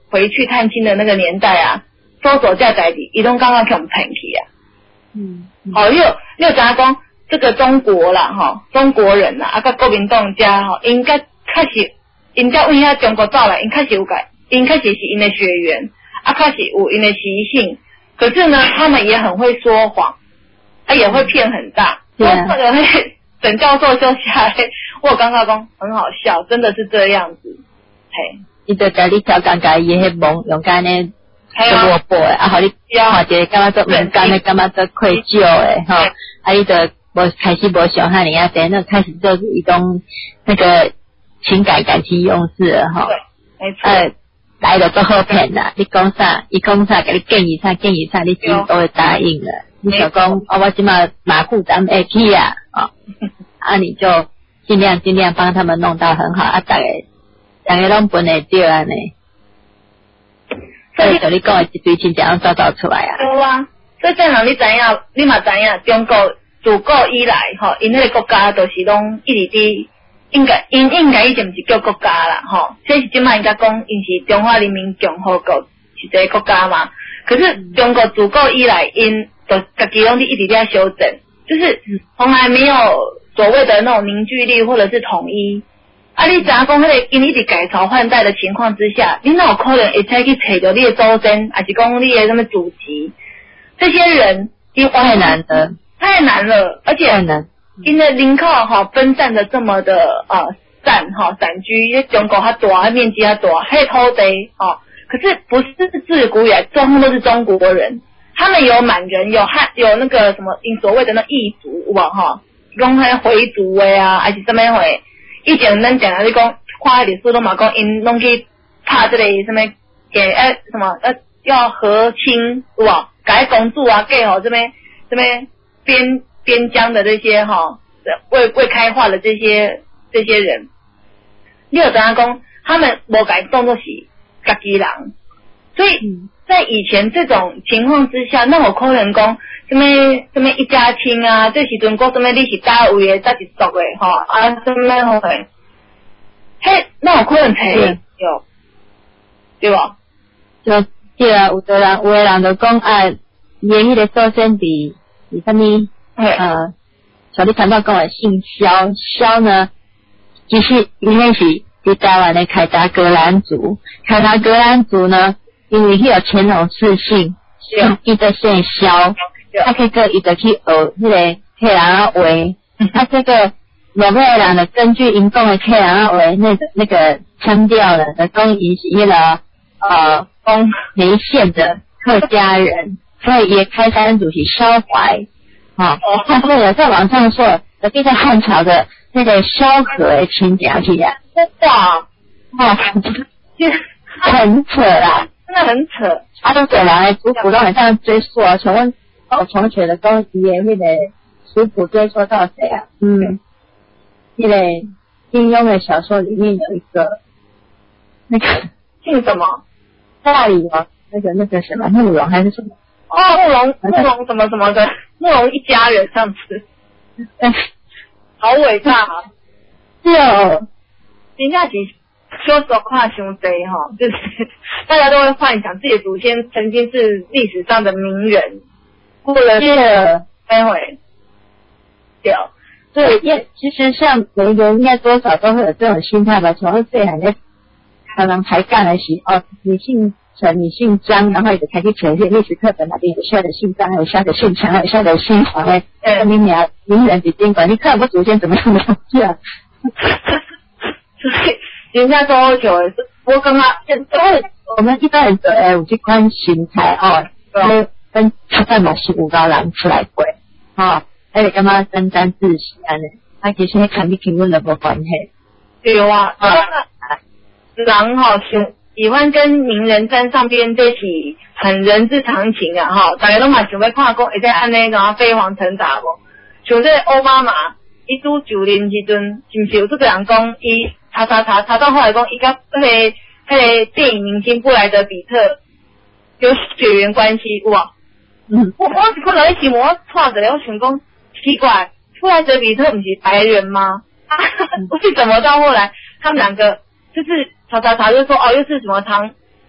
回去探亲的那个年代啊，搜索这代志，伊拢刚刚给我们骗去啊。 嗯， 好，又又讲讲这个中国啦，哈，中国人啦，啊，甲国民党家哈，应该开始，因家为遐中国走来，因开始有改，因开始是因的血缘，啊，开始有因的习性，可是呢，他们也很会说谎，啊，也会骗很大。对啊。那个沈教授就下来，我刚刚讲很好笑，真的是这样子，嘿。 伊就甲你调讲甲伊迄梦用干呢，落魄诶，啊，互你看一个感觉做敏感诶，感觉做愧疚诶，吼，啊，伊就无开始无想遐尼啊，等那开始就是一种那个情感感情用事了，吼， 对，没错， 呃，来了做好骗啦，你讲啥，伊讲啥，甲你建议啥，建议啥，你真都会答应了。你想讲，哦，我即马马虎咱们会去啊，哦，啊，你就尽量尽量帮他们弄到很好，啊，大家。大家拢分会对安尼，所以像你讲的一堆亲戚拢找找出来啊。 对啊，所以正常你知影，你嘛知影，中国自古以来吼，因迄个国家都是拢一直伫，应该因应该已经毋是叫国家啦吼，这是即摆应该讲，因是中华人民共和国是一个国家嘛。可是中国自古以来，因都家己拢伫一直在修正，就是从来没有所谓的那种凝聚力或者是统一。啊！你怎样讲？迄个因一直改朝换代的情况之下，你哪有可能会再去找到你的祖先，还是讲你的什么祖籍？这些人，因太难了， 太难了，而且因的人口哈分散的这么的呃散哈散居，因为中国它大，面积它大，还有土地哈。可是不是自古以来，通通都是中国人，他们有满人，有汉，有那个什么，因所谓的那异族，有无哈？讲迄回族的啊，还是什么回？以前咱讲啊，你讲看历史都嘛讲，因拢去拍这个什么给呃什么呃要和亲有无？改公主啊，给吼这边这边边边疆的这些哈未未开化的这些这些人，你有怎样讲？他们无改动作是家己人，所以在以前这种情况之下，那有可能讲什么什么一家亲啊，这时阵讲什么你是大位的，大一族的吼啊什么吼的，嘿，那有可能才有，对吧？ 就对啊，有的人有的人就讲啊，伊的迄个祖先伫伫啥物呃，像你看到讲的姓萧，萧呢，其实应该是伫台湾的凯达格兰族，凯达格兰族呢，因为迄个乾隆四姓，伊就姓萧。啊，这个伊就去学迄个客人啊话，啊，这个两个人呢，根据因讲的客人啊话，那那个腔调呢，就讲伊是迄个呃，讲梅县的客家人，所以也开山祖是萧怀，啊，他为了在网上说，就变成汉朝的那个萧何的亲家去啊， 哇， 哇，很扯啦， 真的很扯， 啊，都本来族谱都很像追溯啊，请问。我从学的东西的那个族谱追溯到谁啊？嗯，那个金庸的小说里面有一个那个姓什么？ 大理王，那个那个什么慕容还是什么？ 哦，慕容慕容什么什么的，慕容一家人这样子，好伟大啊！ 是哦， 人家是说实话伤多哈，就是大家都会幻想自己的祖先曾经是历史上的名人。或者是待会，对， 对，因其实像每个人应该多少都会有这种心态吧。从最还在可能抬杠的时哦，你姓陈，你姓张，然后也才去呈现历史课本那边有下的姓张，有下的姓陈，有下的姓黄诶，呃，名名名人比宾馆，你看我祖先怎么样的是啊？ 所以人家都久诶，我刚刚因为我们一般人都诶有这款心态哦，对。跟他在嘛是有高人出来过，哈，而且干嘛沾沾自喜安尼？啊，其实迄跟你评论都无关系。 对啊，啊，人哈喜喜欢跟名人站上边，这是很人之常情啊，哈，大家都嘛想要看讲会在安尼然后飞黄腾达无？像这奥巴马，伊拄就任时阵，是毋是有这个人讲伊查查查查到后来讲伊甲迄个迄个电影明星布莱德比特有血缘关系有无？嗯，我我是看到一集我错着了，我想讲奇怪，布莱德比特不是白人吗？啊，为什么到后来他们两个就是查查查就说哦又是什么唐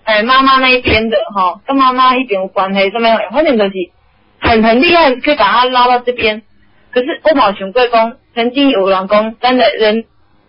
哎妈妈那一边的哈，跟妈妈一边有关系，什么反正就是很很厉害，可以把他拉到这边。可是我冇想过讲，曾经有人讲，真的人。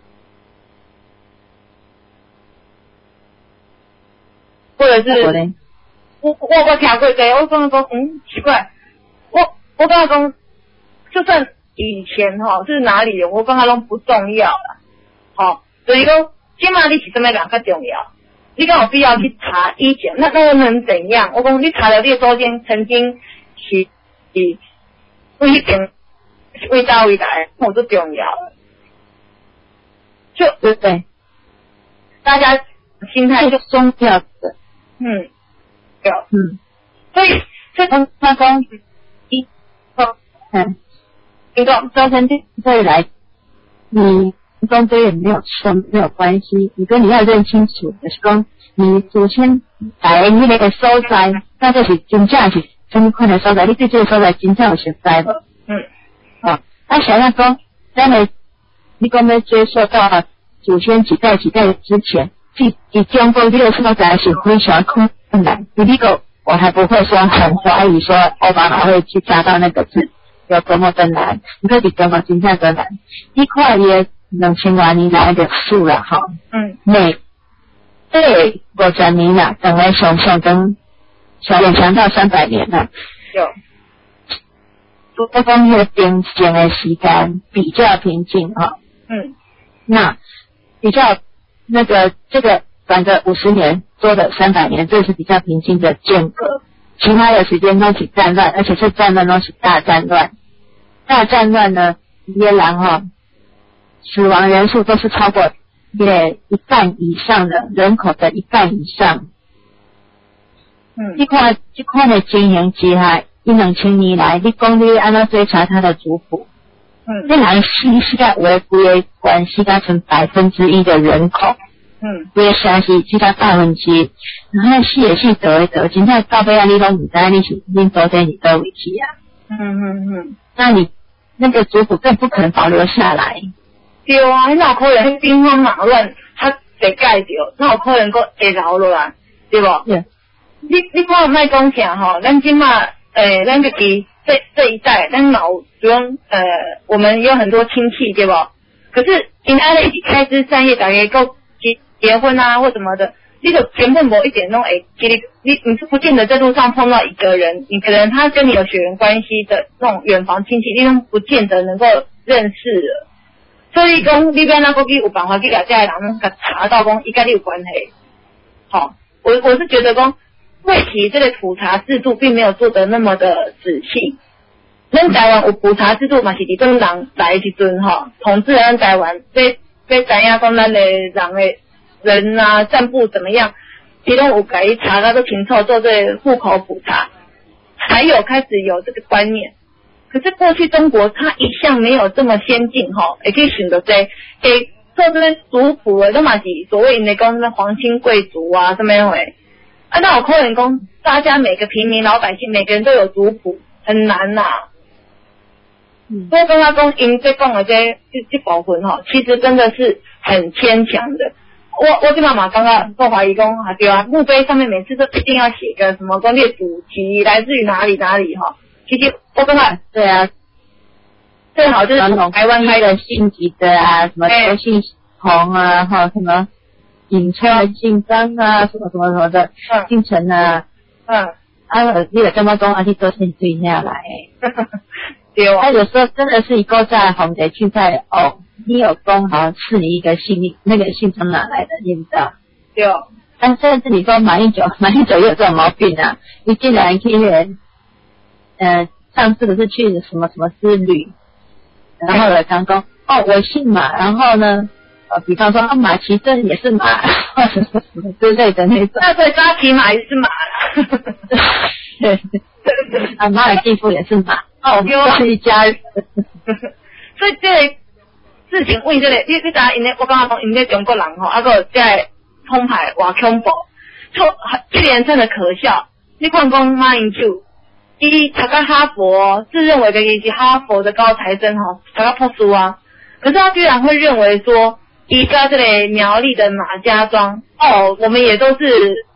或者是我我我听过这，我刚刚说嗯奇怪，我我刚刚说，就算以前哈、哦、是哪里人，我刚刚都不重要啦，好、哦，所以说起码你是什么人较重要，你敢有必要去查以前，那那能怎样？我讲你查了你的祖先曾经是是为一边为大为来，我就重要了，就对对， 大家心态就重要的。 嗯，对， 嗯， 所以所以他说一，嗯， 一个周生这里来，你跟这也没有错，没有关系。你跟你要认清楚，就是说你祖先来你那个所在，那就是真正是什么款的所在，你对这个所在真正有实在的。 嗯， 啊，那想要说，咱们你讲要追溯到祖先几代几代之前。即即中国这个所在是非常困难，你个我还不会说很怀疑说奥巴马会去查到那个字有多么的难，你可比中国真正的难。一块也两千多年来的数了哈， 嗯， 每这五十年了，等来想象跟小远强到三百年了， 有， 这方面的边境的时间比较平静哈， 嗯， 那比较。那个这个短的五十年，多的三百年，这是比较平静的间隔。其他的时间都是战乱，而且是战乱都是大战乱。大战乱呢，耶兰哈，死亡人数都是超过也一半以上的人口的一半以上。 嗯， 这块这块的经营之下，一两千年来，你讲你按照追查他的族谱。 嗯， 这两世世界为规关系它成百分之一的人口， 嗯， 规山是其他百分之，然后是也是得一得，现在到尾啊你都唔知你是你昨天你都回去啊， 嗯嗯嗯， 那你那个族谱更不可能保留下来。 对啊，那有可能兵荒马乱，他得盖掉，那有可能个会留落来，对不？ 对。 你你看卖讲啥吼？咱今嘛，诶，咱自己这这一代，咱老不用呃，我们有很多亲戚，对不？可是因安尼一起开枝散叶，大家够结结婚啊或什么的，你就根本无一点弄诶，其实你你是不见得在路上碰到一个人，你可能他跟你有血缘关系的那种远房亲戚，你都不见得能够认识了。所以讲，你边那个去有办法去把这个人给查到讲，伊跟你有关系。好、哦，我我是觉得讲。会提这个普查制度并没有做得那么的仔细。咱台湾有普查制度嘛，是伫种人来时阵吼，统治咱台湾，这这知影讲咱的人的人啊，散布怎么样，其中有给查到都清楚做这个户口普查，才有开始有这个观念。可是过去中国它一向没有这么先进吼，也可以选择这诶做这个族谱的，都嘛是所谓的讲那皇亲贵族啊，什么样诶。啊，那我可能讲，大家每个平民老百姓，每个人都有族谱，很难呐、啊。嗯，所以跟他讲，因这讲的这这这部分哈，其实真的是很牵强的。我我跟妈妈刚刚做怀疑讲啊，对啊，墓碑上面每次都一定要写个什么公列祖籍来自于哪里哪里哈。其实我跟他对啊， 最好就是从台湾开的姓级的啊，什么都姓洪啊，哈什么。姓陈、姓张啊，什么什么什么的，嗯、姓陈啊， 嗯， 啊，你有这么讲，啊，你昨天对下来， 对哦。 他有时候真的是一个在红的去在哦，你有功好赐你一个姓，那个姓从哪来的，你知道？ 对哦。 但甚至你说马英九，马英九也有这种毛病啊，你竟然去人，呃，上次不是去什么什么之旅，然后呢，刚讲哦，我姓马，然后呢？呃，比方说啊，马其顿也是马，或者什么之类的那种。 那对，扎骑马也是马啦。 对，啊，马尔地夫也是马，哦，都是一家人。 所以这个事情问这个，你你知影因咧，我刚刚讲因咧中国人吼，啊个这个通牌偌恐怖，就一连串的可笑。你看讲马英九，伊读到哈佛，自认为的伊是哈佛的高材生吼，读到破书啊，可是他居然会认为说。依家这里苗栗的马家庄哦，我们也都是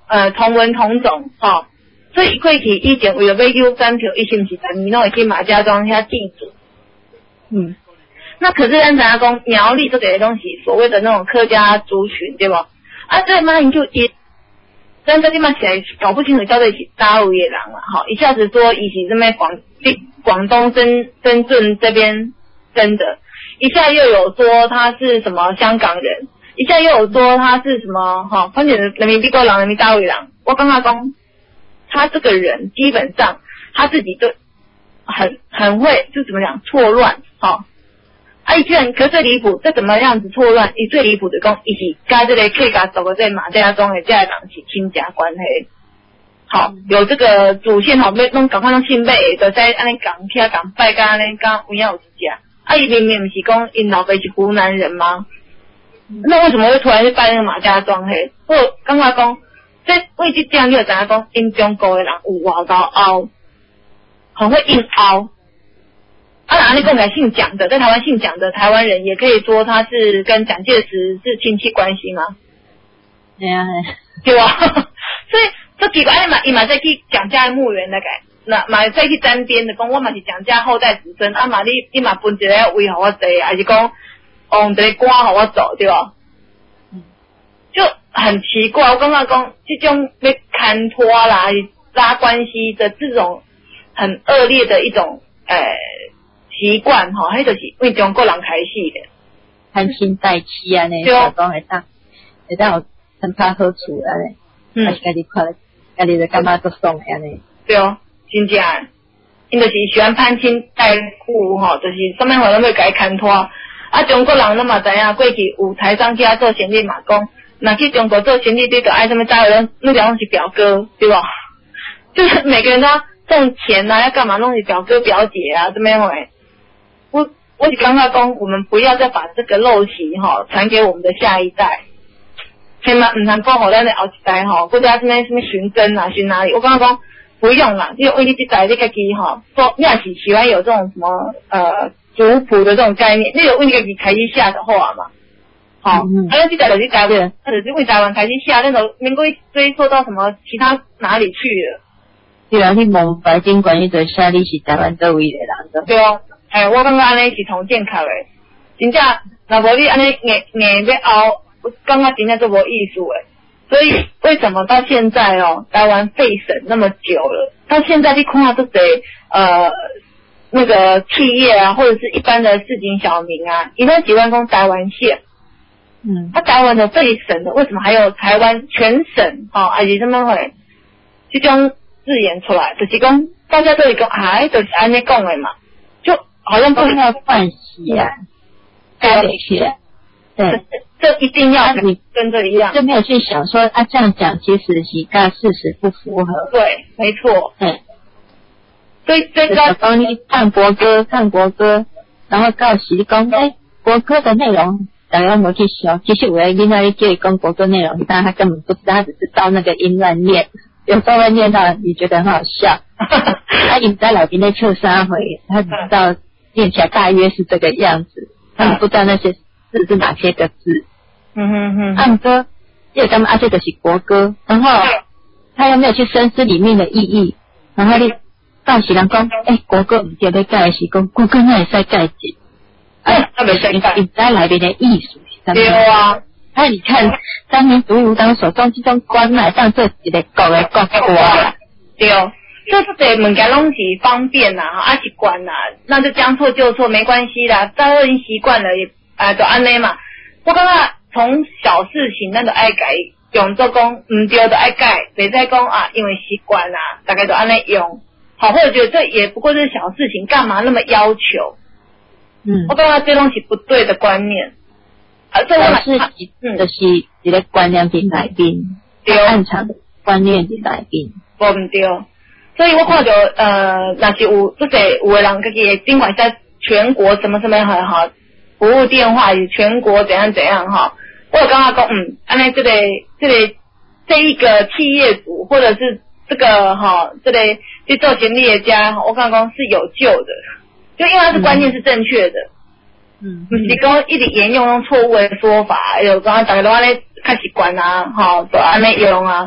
呃同文同种吼、哦，所以过去以前为了要求选票，伊是毋是逐年拢会去马家庄遐祭祖？ 嗯， 那可是咱知影讲苗栗这个东西，所谓的那种客家族群，对不？啊，这马英九伊，咱这地方现在搞不清楚到底是哪位的人了，哈，一下子说伊是这边广广东深深圳这边生的，一下又有说他是什么香港人，一下又有说他是什么哈，反正人民币高人，人民大位人。我刚刚讲，他这个人基本上他自己都很很会，就怎么讲错乱，哈。啊，伊居然可最离谱，这怎么样子错乱？伊最离谱的讲，伊是跟这个客家族的在马家庄的这个人是亲家关系。好，有这个祖先好，要弄赶快弄姓辈，就在安尼讲起啊讲拜干安尼讲，有影有一家。啊，伊明明不是讲因老爸是湖南人吗？那为什么会突然去拜那个马家庄嘿？我刚刚讲，这为这这样就知影讲，因中国的人有外高凹，很会硬凹。啊，哪里跟我姓蒋的，在台湾姓蒋的台湾人，也可以说他是跟蒋介石是亲戚关系吗？ 对啊， 对吧？所以这奇怪，嘛，伊嘛再去蒋家的墓园来改，那嘛再去沾边的讲，我嘛是蒋家后代子孙，啊嘛你你嘛分一个位给我坐，还是讲往一个官给我走，对吧？嗯，就很奇怪，我刚刚讲这种被看拖啦、拉关系的这种很恶劣的一种呃。习惯吼，迄就是为中国人开始的， 攀亲带妻安尼，小讲会当会当有很怕好处安尼，嗯，还是家己看，家己就感觉足爽安尼。 对哦，真正，因就是喜欢攀亲带故吼，就是什么话拢要甲伊牵拖。啊，中国人拢嘛知影，过去有台商去遐做生意嘛，讲若去中国做生意，你就爱什么大人，那两种是表哥，对吧？就是每个人都要送钱啊，要干嘛弄是表哥表姐啊，这么样诶。我我是刚刚讲，我们不要再把这个陋习哈传给我们的下一代，千万唔通讲好咱的后一代哈，或者什么什么寻根啊，寻哪里？我刚刚讲不用啦，因为你这代你自己哈，说你也是喜欢有这种什么呃族谱的这种概念，你有为你自己开始写的话嘛，好，嗯，啊，这代就是台湾，或者是为台湾开始写，那种能够追溯到什么其他哪里去了？ 对啊，你问白金关于在写你是台湾周围的人的， 对哦。哎，我感觉安尼是同健康诶，真正若无你安尼硬硬要熬，我感觉真正做无艺术诶。所以为什么到现在哦，台湾废省那么久了，到现在你看到这些呃那个企业啊，或者是一般的市井小民啊，一般喜欢讲台湾县，嗯，他、啊、台湾的废省的，为什么还有台湾全省哦，还是什么会这种字眼出来，就是讲大家都会讲，哎，就是安尼讲的嘛。好像不要换洗啊，该得去，对， 这一定要你跟这一样， 就没有去想说啊，这样讲其实是跟事实不符合。 对，没错。嗯，所以最高帮你看国歌，看国歌，然后告诉讲，哎，国歌的内容大家没去学，其实我在另外一届讲国歌内容，但他根本不知道，他只是照那个音乱念，有时候会念到你觉得很好笑，他已经在老边在唱三回，他只知道。念起来大约是这个样子，他们不知道那些字是哪些个字。嗯哼哼。唱歌，因为他们啊这个是国歌，然后他又没有去深思里面的意义，然后你告诉人讲，哎、欸，国歌唔对，要改是讲国歌那也在改进，哎，他没在改，你在来边的艺术。 对啊， 哎，你看三民独儒当手中这种官来当这一个国的国歌啊， 对哦。就是对物件拢是方便呐，啊习惯呐，那就将错就错没关系啦，大家都已经习惯了，也啊就安尼嘛。我感觉从小事情咱就爱改，用做讲唔对就爱改，别再讲啊，因为习惯啦，大概就安尼用。好，或者觉得这也不过是小事情，干嘛那么要求？嗯，我感觉这东西不对的观念。啊，这我是嗯，就是一个观念的改变，对，暗场的观念的改变， 无唔对。所以我看到呃，那是有这些有的人自己尽管在全国什么什么很好，服务电话也全国怎样怎样哈。我有刚刚讲，嗯，安尼这个这个这一个企业主或者是这个哈，这个去做行李的家，我刚刚是有救的，就因为它是观念是正确的，嗯，不是讲一直沿用用错误的说法，有刚刚大家都安尼开习惯啊，哈，都安尼用啊。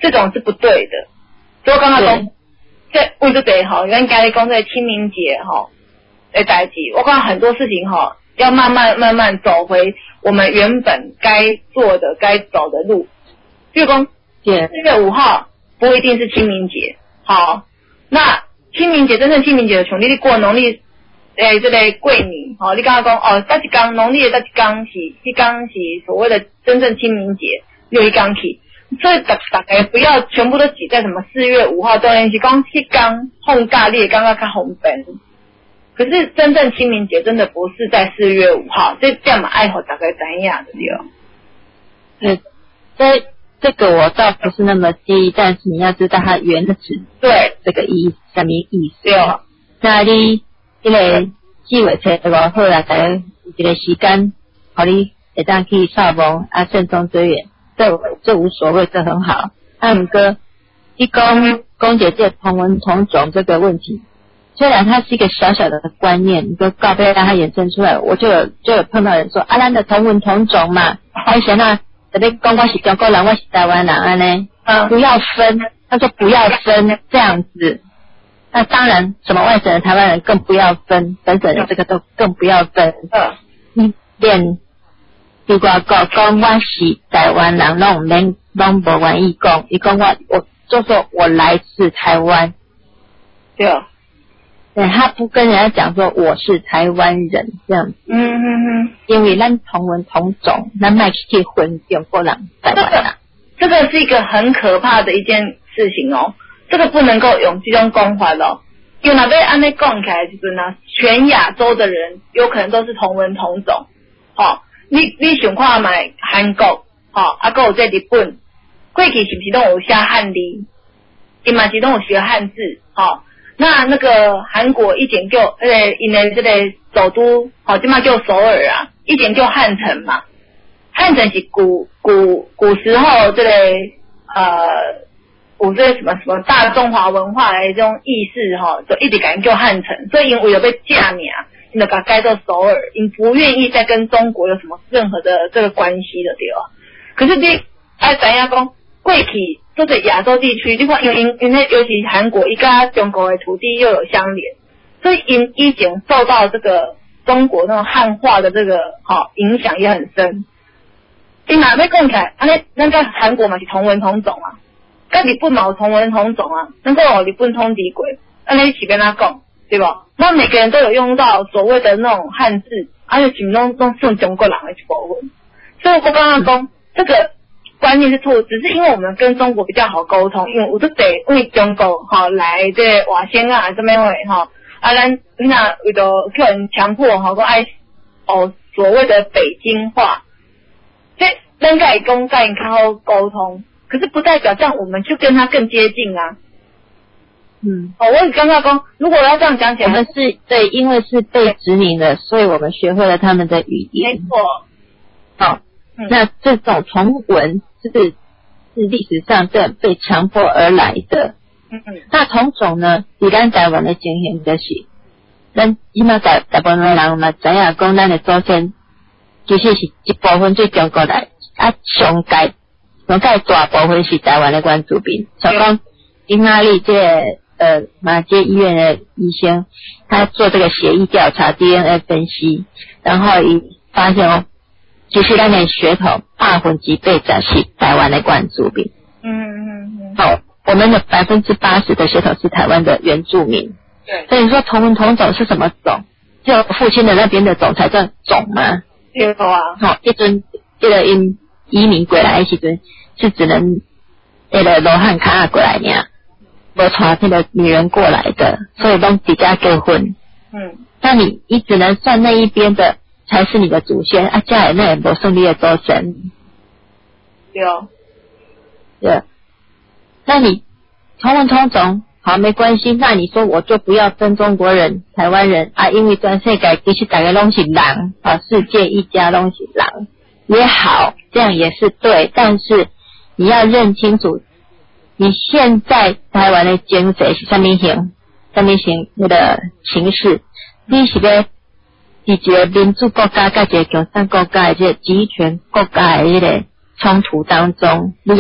这种是不对的。所以我刚刚讲，这为这对哈，咱家里讲这清明节哈的代志，我讲很多事情哈，要慢慢慢慢走回我们原本该做的、该走的路。比如讲，四月五号不一定是清明节，好，那清明节真正清明节的从你过农历。诶，这个过年，吼、哦，你刚刚讲哦，这一天农历的这一天是，一天是所谓的真正清明节，有一天去，所以大大家不要全部都挤在什么四月五号，当然是讲一天放假，你也刚刚看红本。可是真正清明节真的不是在四月五号，这这样嘛爱好大概怎样的对？对，这这个我倒不是那么介意，但是你要知道它原始对这个意思什么意思？ 对哦， 那你。这个四月初五好啦，大家一个时间，互你会当去扫墓啊，慎终追远，这这无所谓，这很好。啊，毋过你讲讲解这同文同种这个问题，虽然它是一个小小的观念，你就告别让它衍生出来，我就有就有碰到人说啊，咱的同文同种嘛，还想啊，特别讲我是中国人，我是台湾人安尼，嗯，不要分，他说不要分这样子。那当然，什么外省人、台湾人更不要分，本省人这个都更不要分。嗯，连如果讲讲我是台湾人，拢免拢无愿意讲，伊讲我我就说我来自台湾， 对啊， 对，他不跟人家讲说我是台湾人这样子。 嗯嗯嗯， 因为咱同文同种，咱卖去混中国人、台湾人。 这个是一个很可怕的一件事情哦。这个不能够用这种讲法咯，因为那边按那讲起来就是呢，全亚洲的人有可能都是同文同种。好、哦，你你想看买韩国，好、哦，啊，还有在日本，过去是不是都有写汉字？伊嘛是都有学汉字，好、哦，那那个韩国以前叫呃，因为这个首都，好、哦，这嘛叫首尔啊，以前叫汉城嘛，汉城是古古古时候这个呃。有这什么什么大中华文化的这种意识哈，就一直改叫汉城，所以因为有被架名，因就把改做首尔，因不愿意再跟中国有什么任何的这个关系的对吧？可是你爱怎样讲，过去都是亚洲地区，你看因为因因为尤其韩国，伊跟中国的土地又有相连，所以因以前受到这个中国那种汉化的这个哈影响也很深。因哪要讲起来，安尼咱在韩国嘛是同文同种啊。跟日本嘛有同文同种啊，能够有日本通敌鬼，那你起跟他讲，对吧？那每个人都有用到所谓的那种汉字，而且其中都是中国人的一部分。所以我刚刚讲这个观念是错，只是因为我们跟中国比较好沟通，因为我都得为中国哈来这外省啊这边位哈，啊咱那为了叫人强迫哈，讲爱哦所谓的北京话，这咱该讲该较好沟通。可是不代表这样，我们就跟他更接近啊。嗯，哦，我刚刚说，如果要这样讲起来， 我们是对，因为是被殖民的，所以我们学会了他们的语言。 没错。 好、哦嗯，那这种同文是是历史上这被强迫而来的。嗯嗯。那同种呢，以咱台湾的经验就是，咱起码台台湾的人嘛，知影讲咱的祖先其实是一部分对中国来，啊，上界。上界大部分是台湾的原住民，像讲丁阿丽这个、呃马街医院的医生，他做这个血液调查 D N A 分析，然后一发现哦，其实咱的血统百分之八十是台湾的原住民。嗯嗯嗯。好，我们的百分之八十的血统是台湾的原住民。对。所以说同文同种是什么种？就父亲的那边的种才叫种吗？ 有啊。 好，一阵这个因。移民过来的时阵是只能那个罗汉卡过来呢，无传那个女人过来的，所以都比较结婚。嗯，那你你只能算那一边的才是你的祖先啊，家里那也无算你的祖先。 对哦， 对。那你同文同种好没关系，那你说我就不要分中国人、台湾人啊，因为全世界其实大家拢是人啊，世界一家拢是人。也好，这样也是对，但是你要认清楚，你现在台湾的经济是什么型，什么型那个形势，你是要在一个民主国家跟一个共产国家的这个集权国家的这个冲突当中，你要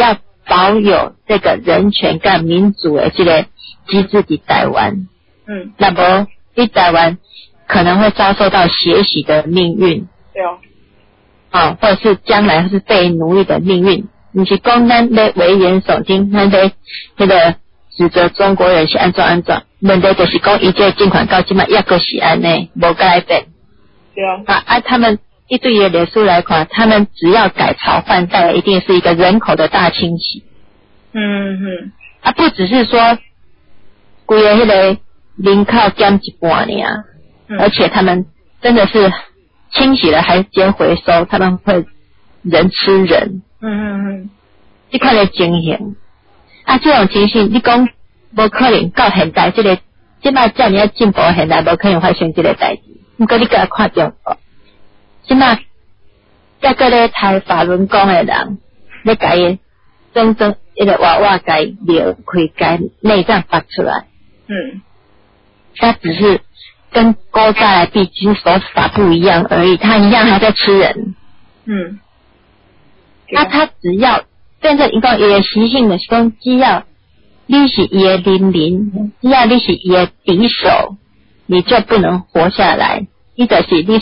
保有这个人权跟民主的这个机制在台湾。 嗯， 那么在台湾可能会遭受到血洗的命运。 对哦。 啊，或者是将来是被奴役的命运。不是讲咱咧危言耸听，咱咧那个指责中国人是安怎安怎，问题就是讲伊这尽管到即摆抑阁是安尼，无改变。 对啊。 啊啊，他们一对于脸书来看，他们只要改朝换代，一定是一个人口的大清洗。 嗯嗯。 啊，不只是说规个迄个人口减一半尔，嗯，而且他们真的是清洗了还兼回收，他们会人吃人。 嗯嗯嗯。 这款的情形，啊，这种情形，你讲无可能到现代这个，即摆遮尔进步，现代无可能发生这个代志。不过你甲看中国，即摆再个咧台法轮功的人，咧甲伊真正一个娃娃甲伊裂开，甲内脏拔出来。 嗯。 他只是跟古代来比，其实手法不一样而已，他一样还在吃人。 嗯。 那、啊、他只要变成一个伊的习性的是讲，只要你是伊的邻邻，只要你是伊的敌手，你就不能活下来。你就是你。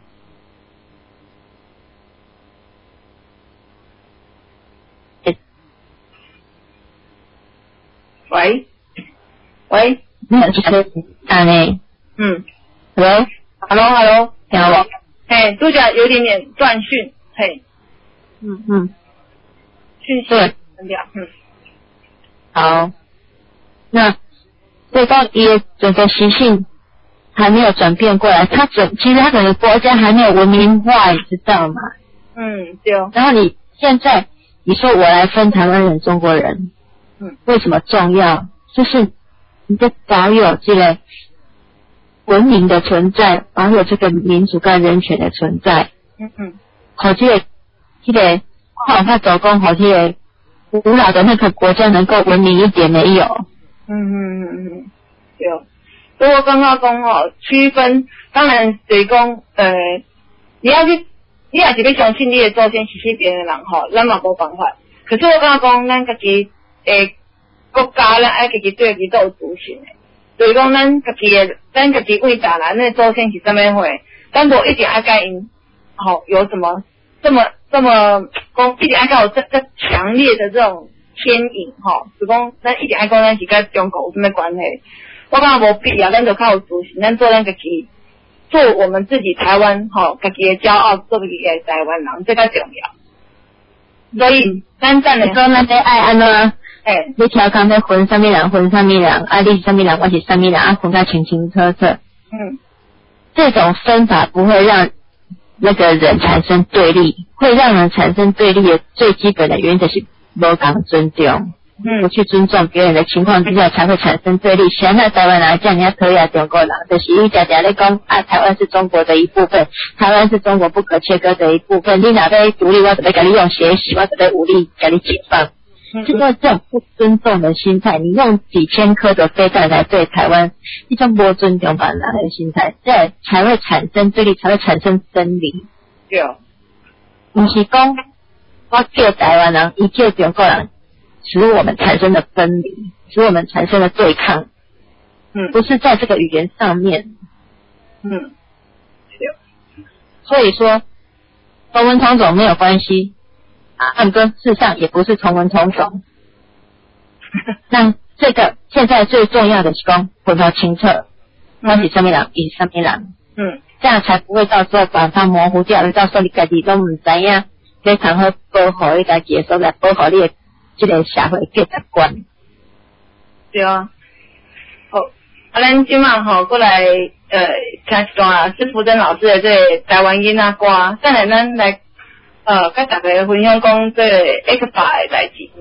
喂喂， 你有听安尼？ 嗯 ，Hello，Hello，Hello， 听到无？ 嘿，拄则有点点断讯，嘿。 嗯嗯， 讯息对， 嗯， 好，那对方也整个习性还没有转变过来，他整其实他整个国家还没有文明化，你知道吗？ 嗯，对哦。 然后你现在你说我来分台湾人、中国人， 嗯， 为什么重要？就是你得保有这个文明的存在，保有这个民主跟人权的存在。 嗯嗯， 好，这个。这个跨法走工和这个古老的那个国家能够文明一点没有？ 嗯嗯嗯嗯，对。所以我刚刚讲吼，区分当然就是讲，呃，你要去，你也是要相信你的祖先是去别人的人吼，咱嘛无办法。可是我刚刚讲，咱家己诶国家咱爱家己对家己都有自信的，就是讲咱家己的，咱家己伟大啦，咱的祖先是啥物货，咱无一定爱甲因，吼有什么这么。这么讲，一定爱讲有这这强烈的这种牵引吼，就讲咱一定爱讲咱是跟中国有什么关系？我感觉无必要，咱就靠有自信，咱做咱家己，做我们自己台湾吼，家己的骄傲，做自己的台湾人，这较重要。所以咱赞的说咱得爱安怎？诶，你条讲在分啥物人，分啥物人，啊，你是啥物人，我是啥物人，啊，分得清清楚楚。 嗯， 这种分法不会让那个人产生对立，会让人产生对立的最基本的原则是无讲尊重，嗯，不去尊重别人的情况之下，才会产生对立。现在台湾人叫人家讨厌中国人，就是伊常常咧讲啊，台湾是中国的一部分，台湾是中国不可切割的一部分。你哪边独立，我准备给你用血洗，我准备武力给你解放。这个这种不尊重的心态，你用几千颗的飞弹来对台湾，一种不尊重版的心态，这才会产生对立，才会产生分离。 对哦， 不是讲我叫台湾人，一叫中国人，使我们产生了分离，使我们产生了对抗。 嗯， 不是在这个语言上面。 嗯，对。 所以说，同文同种没有关系。汉哥事实上也不是同文同种，那这个现在最重要的是讲分得清楚，我是什么人，伊是什么人， 嗯， 这样才不会到时候把它模糊掉，到时候你自己都唔知影，非常好保护你自己的所在，保护你的这个社会价值观。 对啊，好，啊，咱今晚吼过来呃听一段啊，施福珍老师的这个台湾囡仔歌，再来咱来。呃，跟大家分享讲这个 X 八的代志。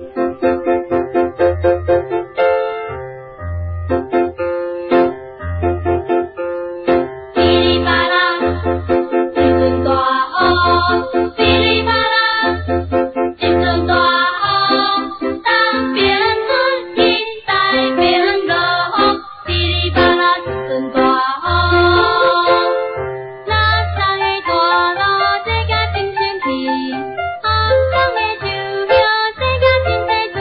世界真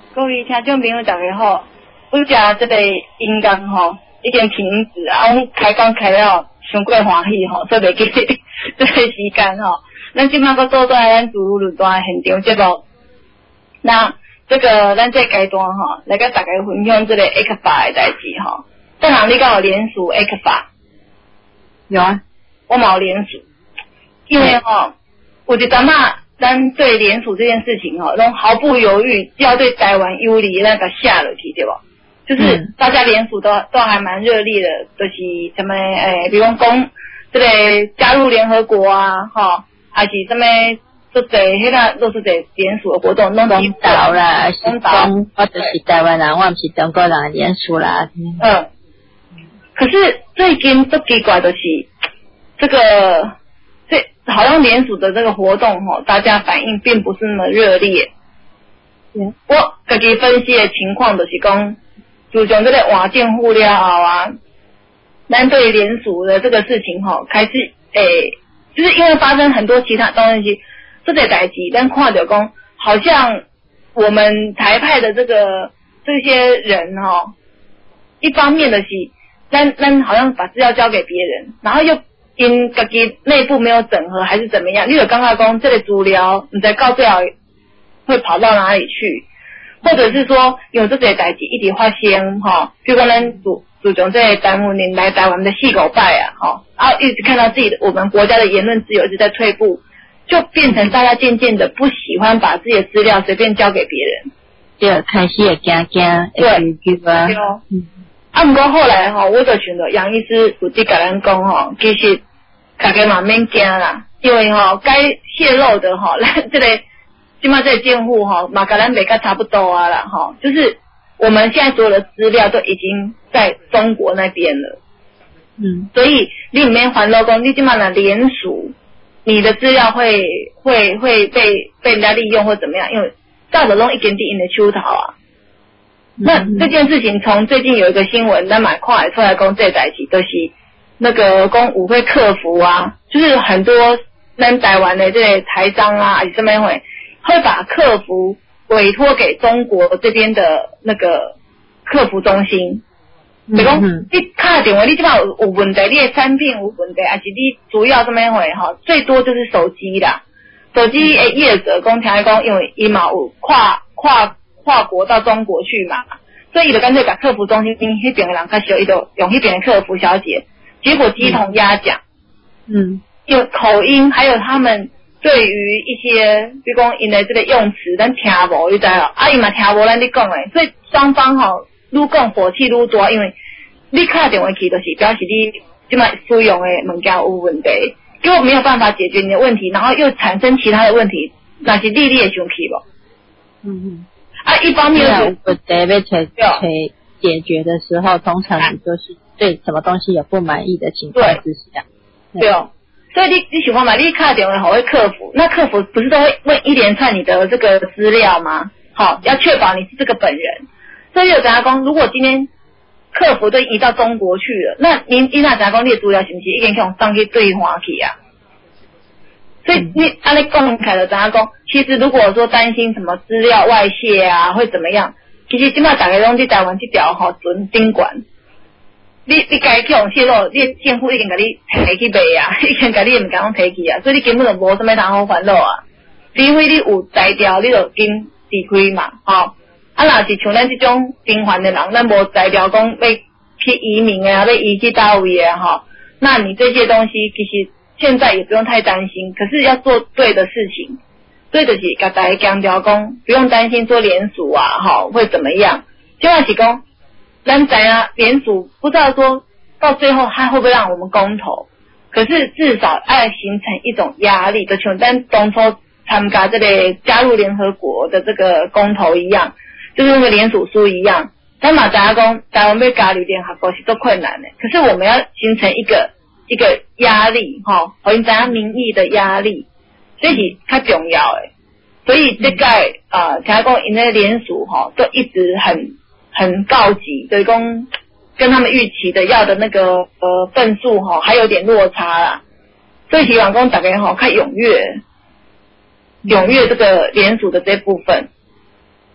各位听众朋友大家好，我家这个音乐吼已经停止啊，我开讲开了伤过欢喜吼，所以袂记这个时间吼。咱即摆搁倒转来咱自由论坛现场节目，那这个咱这阶段吼，来甲大家分享这个 A K F A 的代志吼。正常你敢有联署 A K F A？ 有啊， 我嘛有联署，因为吼，有一阵啊。咱对联署这件事情哈，都毫不犹豫要对台湾有利，那个下了去对吧？就是大家联署都都还蛮热烈的，就是什么诶，比如讲这个加入联合国啊，哈，还是什么做这迄个都是这联署的活动，弄东岛啦，是中或者是台湾人，我唔是中国人联署啦。 嗯，可是最近都奇怪的是这个。这好像联署的这个活动吼，大家反应并不是那么热烈。嗯，我自己分析的情况就是讲，自从这个换政府了后啊，咱对联署的这个事情吼，开始诶，就是因为发生很多其他东西，这个代志，但看到讲，好像我们台派的这个这些人吼，一方面的是，咱咱好像把资料交给别人，然后又。因自己内部没有整合还是怎么样？你有刚刚讲这个资料，你在到最后会跑到哪里去？或者是说有这些代志一直发生哈，比如讲咱主主从这台湾人来台湾的细狗拜啊哈，然后一直看到自己的我们国家的言论自由一直在退步，就变成大家渐渐的不喜欢把自己的资料随便交给别人， 就开始会惊惊， 对，对哦，嗯。啊，不过后来哈，我就想到杨医师有伫甲咱讲吼，其实。大家嘛免惊啦，因为吼、哦、该泄露的吼、哦，咱这个起码这个监护吼，嘛跟咱美甲差不多啊啦哈，就是我们现在所有的资料都已经在中国那边了，嗯，所以你里面环老公，你起码呢联署，你的资料会会会被被人家利用或怎么样，因为照着弄一点点的出头啊。那这件事情从最近有一个新闻，咱蛮快出来讲这代志，就是。那个公舞会客服啊，就是很多咱台湾的这些台商啊，还是什么会会把客服委托给中国这边的那个客服中心。比如讲，你打电话，你基本上有有问题，你的产品有问题，还是你主要什么会哈？最多就是手机啦，手机诶业者讲听讲，因为伊嘛有跨跨跨国到中国去嘛，所以伊就干脆把客服中心迄边的人较少，伊就用迄边的客服小姐。结果鸡同鸭讲，嗯，有口音，还有他们对于一些，比如讲因的这个用词，咱听无，你知道？啊，伊嘛听无咱你讲诶，所以双方吼愈讲火气愈大，因为你打电话去就是表示你即摆使用诶物件有问题，结果没有办法解决你的问题，然后又产生其他的问题，那是你你会生气无？嗯嗯，啊，一方面是问题要找找解决的时候，通常你就是。对什么东西有不满意的情况之下， 对, 对哦，所以你你想看嘛，你打电话好会客服，那客服不是都会问一连串你的这个资料吗？好，要确保你是这个本人。所以有杂工，如果今天客服都移到中国去了，那你你那杂工你的资料是不是一定用上去对话去啊？所以你按你公开的杂工，其实如果说担心什么资料外泄啊，会怎么样？其实起码大家拢去台湾去调好准监管。你你该去用泄露，你政府已经甲你提去卖啊，已经甲你物件拢提去啊，所以你根本就无什么通好烦恼啊。除非你有材料，你就紧离开嘛，吼、哦。啊，若是像咱这种平凡的人，咱无材料讲要去移民啊，要移去大位啊，吼、哦。那你这些东西其实现在也不用太担心，可是要做对的事情，对的是甲大家强调讲，不用担心做联署啊，吼、哦、会怎么样？就是讲。咱知啊，联署不知道说到最后他会不会让我们公投，可是至少要形成一种压力，就像咱当初参加这个加入联合国的这个公投一样，就是那个联署书一样。咱嘛知影讲台湾要加入联合国是多困难的，可是我们要形成一个一个压力，吼，互因知影民意的压力，这是较重要的。所以这个啊，听讲因那联署吼，都一直很。很告急，就是讲跟他们预期的要的那个呃分数哈还有点落差啦，所以希望讲大家哈看踊跃，踊跃这个联署的这部分。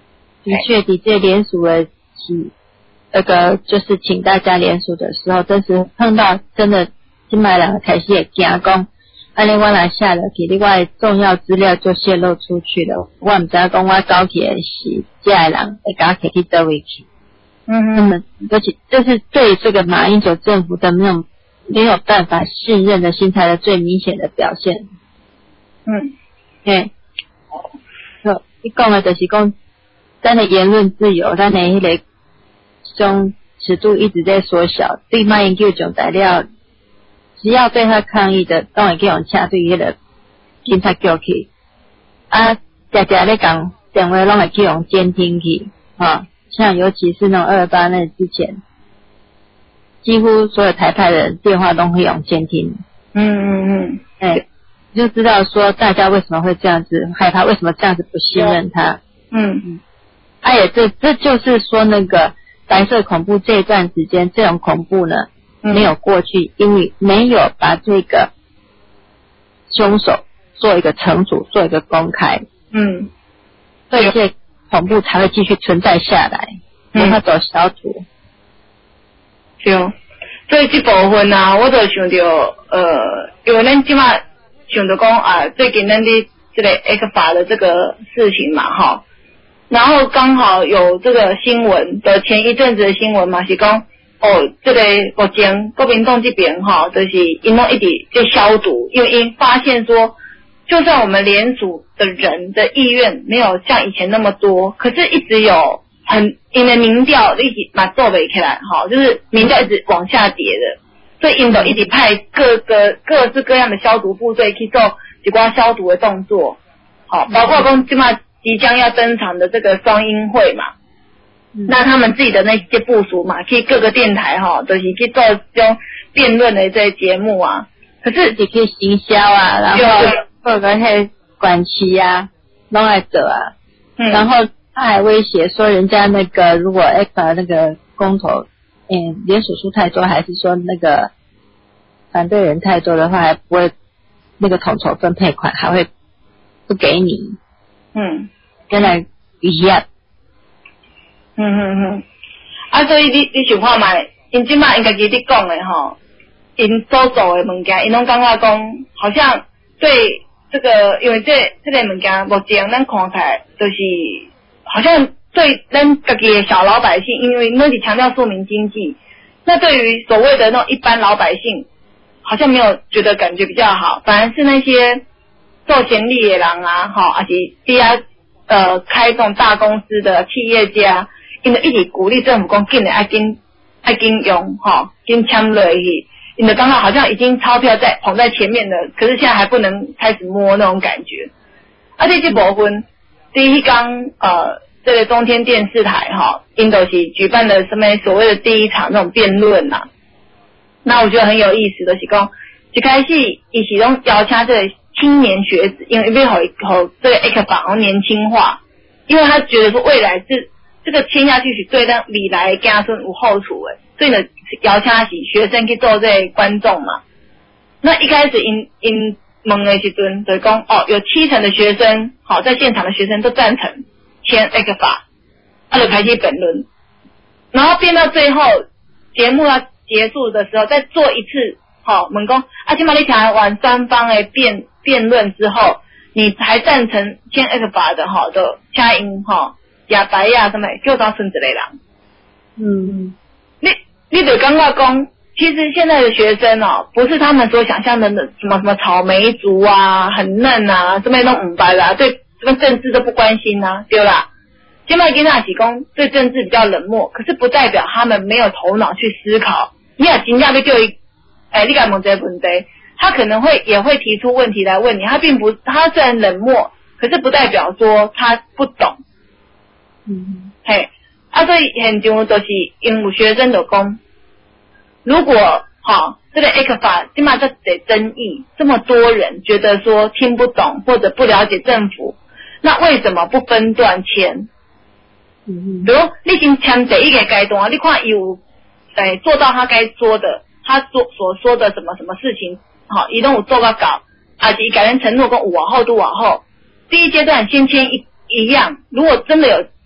的确，的确联署的起那个就是请大家联署的时候，真是碰到真的金麦人开始会惊讲，安尼我来下了去，另外重要资料就泄露出去了，我唔知讲我走去的是这个人会甲我去倒位去。嗯嗯，而且这是对这个马英九政府的那种没有办法信任的心态的最明显的表现。嗯，对，好，你讲的就是讲，咱的言论自由，咱的迄个种尺度一直在缩小。对马英九这种材料，只要对他抗议的，当然可以用车对迄个警察叫去，啊，常常咧讲电话拢会去用监听去，啊。像尤其是那种二二八那之前，几乎所有台派的电话都会用监听。嗯嗯嗯，哎，就知道说大家为什么会这样子害怕，为什么这样子不信任他。嗯嗯，啊也这这就是说那个白色恐怖这一段时间，这种恐怖呢、嗯、没有过去，因为没有把这个凶手做一个惩处，做一个公开。嗯，所以这恐怖才会继续存在下来，没法走小组。 对，所以这部分啊，我就想到，呃，因为咱今嘛想到讲啊，最近咱的这个 X 法的这个事情嘛，哈，然后刚好有这个新闻的前一阵子的新闻嘛，是讲哦，这个目前国民党这边哈，就是因为一直在消毒，因为因发现说。就算我们联署的人的意愿没有像以前那么多，可是一直有很因为民调一直嘛做不起来，哈，就是民调一直往下跌的，所以印度一直派各个各式各样的消毒部队去做几挂消毒的动作，好，包括公今嘛即将要登场的这个双英会嘛，嗯、那他们自己的那些部署嘛，去各个电台哈，都、就是去做这种辩论的这些节目啊，可是也可以行销啊，然后。或者那管期啊，弄来者啊、嗯，然后他还威胁说，人家那个如果 X 那个公投，嗯，联署数太多，还是说那个反对人太多的话，还不会那个统筹分配款，还会不给你，嗯，跟来一样， 嗯嗯嗯，啊，所以你你想看嘛，因即马应该给你讲的吼，因所做的物件，因拢感觉讲，好像对。这个因为这这个物件目前咱看起来就是好像对咱自己的小老百姓，因为那里强调庶民经济，那对于所谓的那种一般老百姓，好像没有觉得感觉比较好，反而是那些做闲利的人啊，哈，而且第二呃开这种大公司的企业家，因为一直鼓励政府讲紧的爱紧爱紧用哈，紧签落去。你的刚刚好像已经钞票在捧在前面了，可是现在还不能开始摸那种感觉。而且这部分第一刚呃这个中天电视台哈，印度是举办的什么所谓的第一场那种辩论呐、啊。那我觉得很有意思的是讲，一开始伊是拢邀请这个青年学子，因为要好好这个 X 法好年轻化，因为他觉得说未来是这个签下去是对咱未来的子孙有好处的。所以呢，邀请是学生去做这观众嘛。那一开始因因问的时阵，就是讲哦，有七成的学生，好、哦，在现场的学生都赞成签 X 法，他就开始辩论，然后变到最后节目要结束的时候，再做一次，好、哦，问讲啊，今嘛你听完双方的辩辩论之后，你还赞成签 X 法的，好、哦，的请因哈亚白呀什么叫到孙子类人，嗯。你你得刚刚讲，其实现在的学生哦，不是他们所想象的什么什么草莓族啊，很嫩啊，什么都唔白啦，对什么政治都不关心啊，对啦。现在跟他提供对政治比较冷漠，可是不代表他们没有头脑去思考。你要真正要就一，哎，你敢问这个问题，他可能会也会提出问题来问你，他并不，他虽然冷漠，可是不代表说他不懂。嗯，嘿。啊，所以现场就是因为学生的讲，如果哈、哦、这个 X 法起码这得争议，这么多人觉得说听不懂或者不了解政府，那为什么不分段签？嗯，比如你已经签第一个阶段，你看有哎做到他该做的，他做所说的什么什么事情，好，伊都有做到搞，而且改成承诺跟往后都往后，第一阶段先签一一样，如果真的有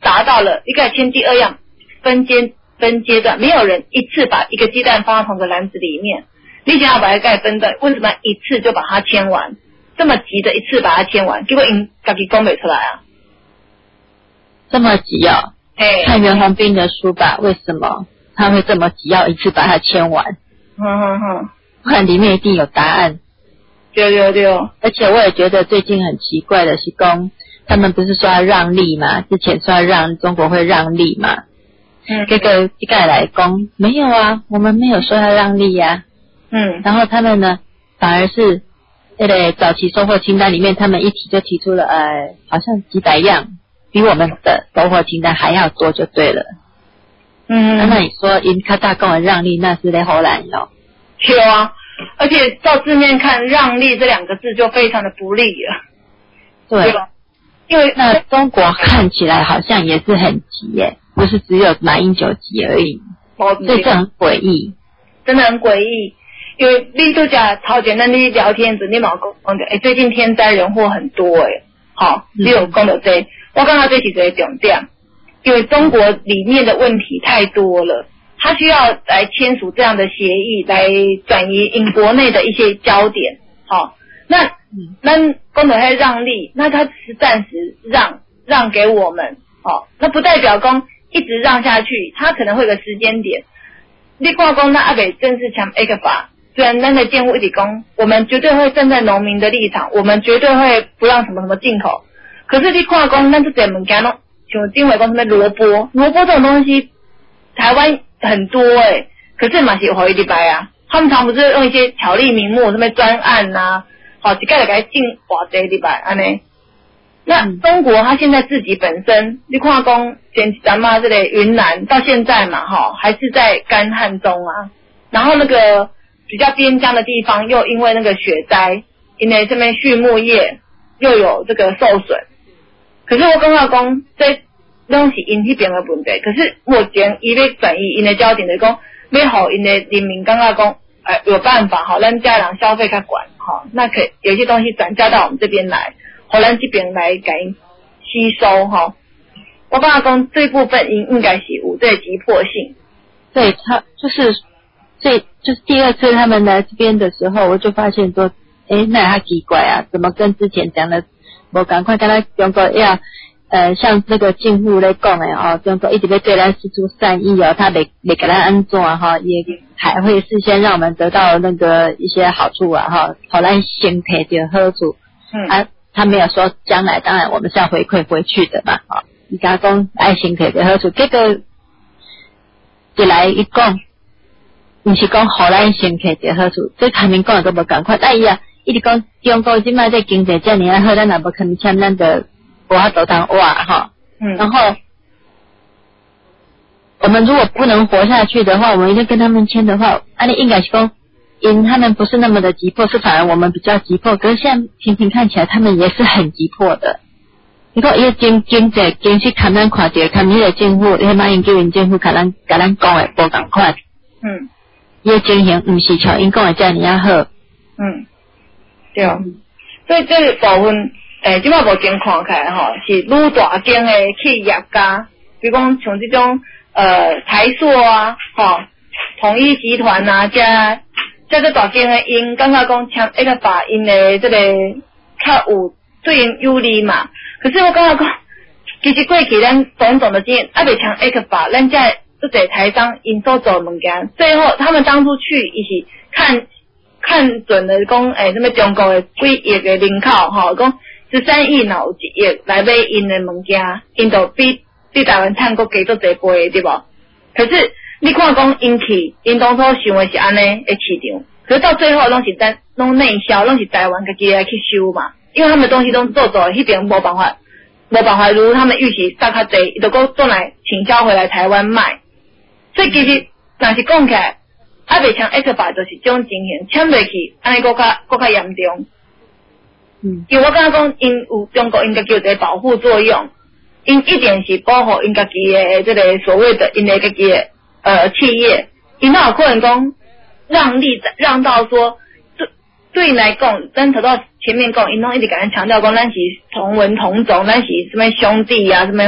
达到了，一个签第二样分阶分阶段，没有人一次把一个鸡蛋放到同个篮子里面，你想要把它盖分段，为什么一次就把它签完？这么急的一次把它签完，结果因自己讲不出来啊？ 这么急哦？ 哎， 看袁弘斌的书吧，为什么他会这么急要一次把它签完？ 哼哼哼， 不然里面一定有答案。 对对对， 而且我也觉得最近很奇怪的是讲，他们不是说要让利嘛？之前说要让中国会让利嘛？ 嗯， 这个这个来讲没有啊，我们没有说要让利呀、啊。 嗯， 然后他们呢，反而是那个早期收获清单里面，他们一提就提出了呃，好像几百样，比我们的收获清单还要多，就对了。 嗯， 啊、那你说因卡大跟我让利，那是在荷兰哟。 有啊，而且照字面看，让利这两个字就非常的不利了。 对， 对吧？因为那中国看起来好像也是很急耶，不是只有马英九急而已， 所以这很诡异， 真的很诡异。因为你都讲超简单的聊天子，你冇讲的，哎，最近天灾人祸很多哎，好，你有讲到这，我刚刚这是一个重点，因为中国里面的问题太多了，他需要来签署这样的协议，来转移因国内的一些焦点，好，那那讲到还让利，那他只是暂时让让给我们，好，那不代表讲一直让下去，他可能会有个时间点。你看讲那阿北正式签 A 克法。虽然咱的建户一起讲，我们绝对会站在农民的立场，我们绝对会不让什么什么进口。可是你看讲，咱这些物件咯，像丁伟讲什么萝卜，萝卜这种东西，台湾很多诶、欸，可是嘛是有好一礼拜啊。他们常不是用一些巧立名目，什么专案呐、啊，好一概就给进偌济礼拜安尼。那中国它现在自己本身，你看讲前咱嘛这里云南到现在嘛，哈，还是在干旱中啊，然后那个。比较边疆的地方又因为那个雪灾，因为这边畜牧业又有这个受损。可是我刚刚讲这东西因那边的问题，可是目前伊要转移因的焦点就是讲，要好因的人民刚刚讲，呃有办法好，让家人消费较管好，那可以有些东西转嫁到我们这边来，好让这边来给吸收哈。我刚刚讲这部分应应该是有这个急迫性。 对，他就是。所以就是第二次他们来这边的时候，我就发现说，诶，那他奇怪啊，怎么跟之前讲的，我赶快跟他中国要，呃，像那个进户来讲的哦，中国一直在对他施出善意哦，他没没给他安做哈，也还会事先让我们得到那个一些好处啊哈，好让先赔点好处，嗯，啊，他没有说将来当然我们是要回馈回去的嘛，哈，你跟他讲爱先赔点好处，这个一来一讲。不是讲荷兰先客就好处，这他们讲的都无共款。哎呀，一直讲中国即卖这经济这么好，咱也不可能签咱的无法度当话哈。嗯。然后我们如果不能活下去的话，我们一定跟他们签的话，按、啊、理应该是讲，因他们不是那么的急迫，是反而我们比较急迫。可是现在平平看起来，他们也是很急迫的。你看，伊经经济经济看咱看着，看迄个政府，迄马英九因政府看咱甲咱讲的无共款。嗯。伊的情形毋是像因讲的遮尔啊好。 嗯，对。所以这个部分，诶，即摆目前看起来吼，是愈大间的企业家，比如讲像这种呃台塑啊，吼，统一集团啊，加加这大间的因感觉讲签一个法因的这个较有对因有利嘛。可是我感觉讲，其实过去咱种种的经验，还未签一个法，咱在。这些台商因所做物件，最后他们当初去一起看看准了讲，诶、欸，什么中国的几亿的人口，吼，讲十三亿脑一亿来买因的物件，因都比比台湾赚国加做侪倍，对不？可是你看讲因去，因当初想的是安尼的市场，可是到最后拢是咱拢内销，拢是台湾自己来去收嘛，因为他们的东西都做做，迄边无办法，无办法如他们预期大较侪，伊就讲转来倾销回来台湾卖。所以其实，若是讲起来，还未像 X 法就是这种情形，签落去，安尼搁较搁较严重。嗯，因为我刚刚讲，因有中国应该叫一个保护作用，因一定是保护因家己的这个所谓的因的家己的呃企业，因哪有可能讲让利让到说，对对来讲，咱头到前面讲，因拢一直给咱强调讲，咱是同文同种，咱是什么兄弟啊，什么会。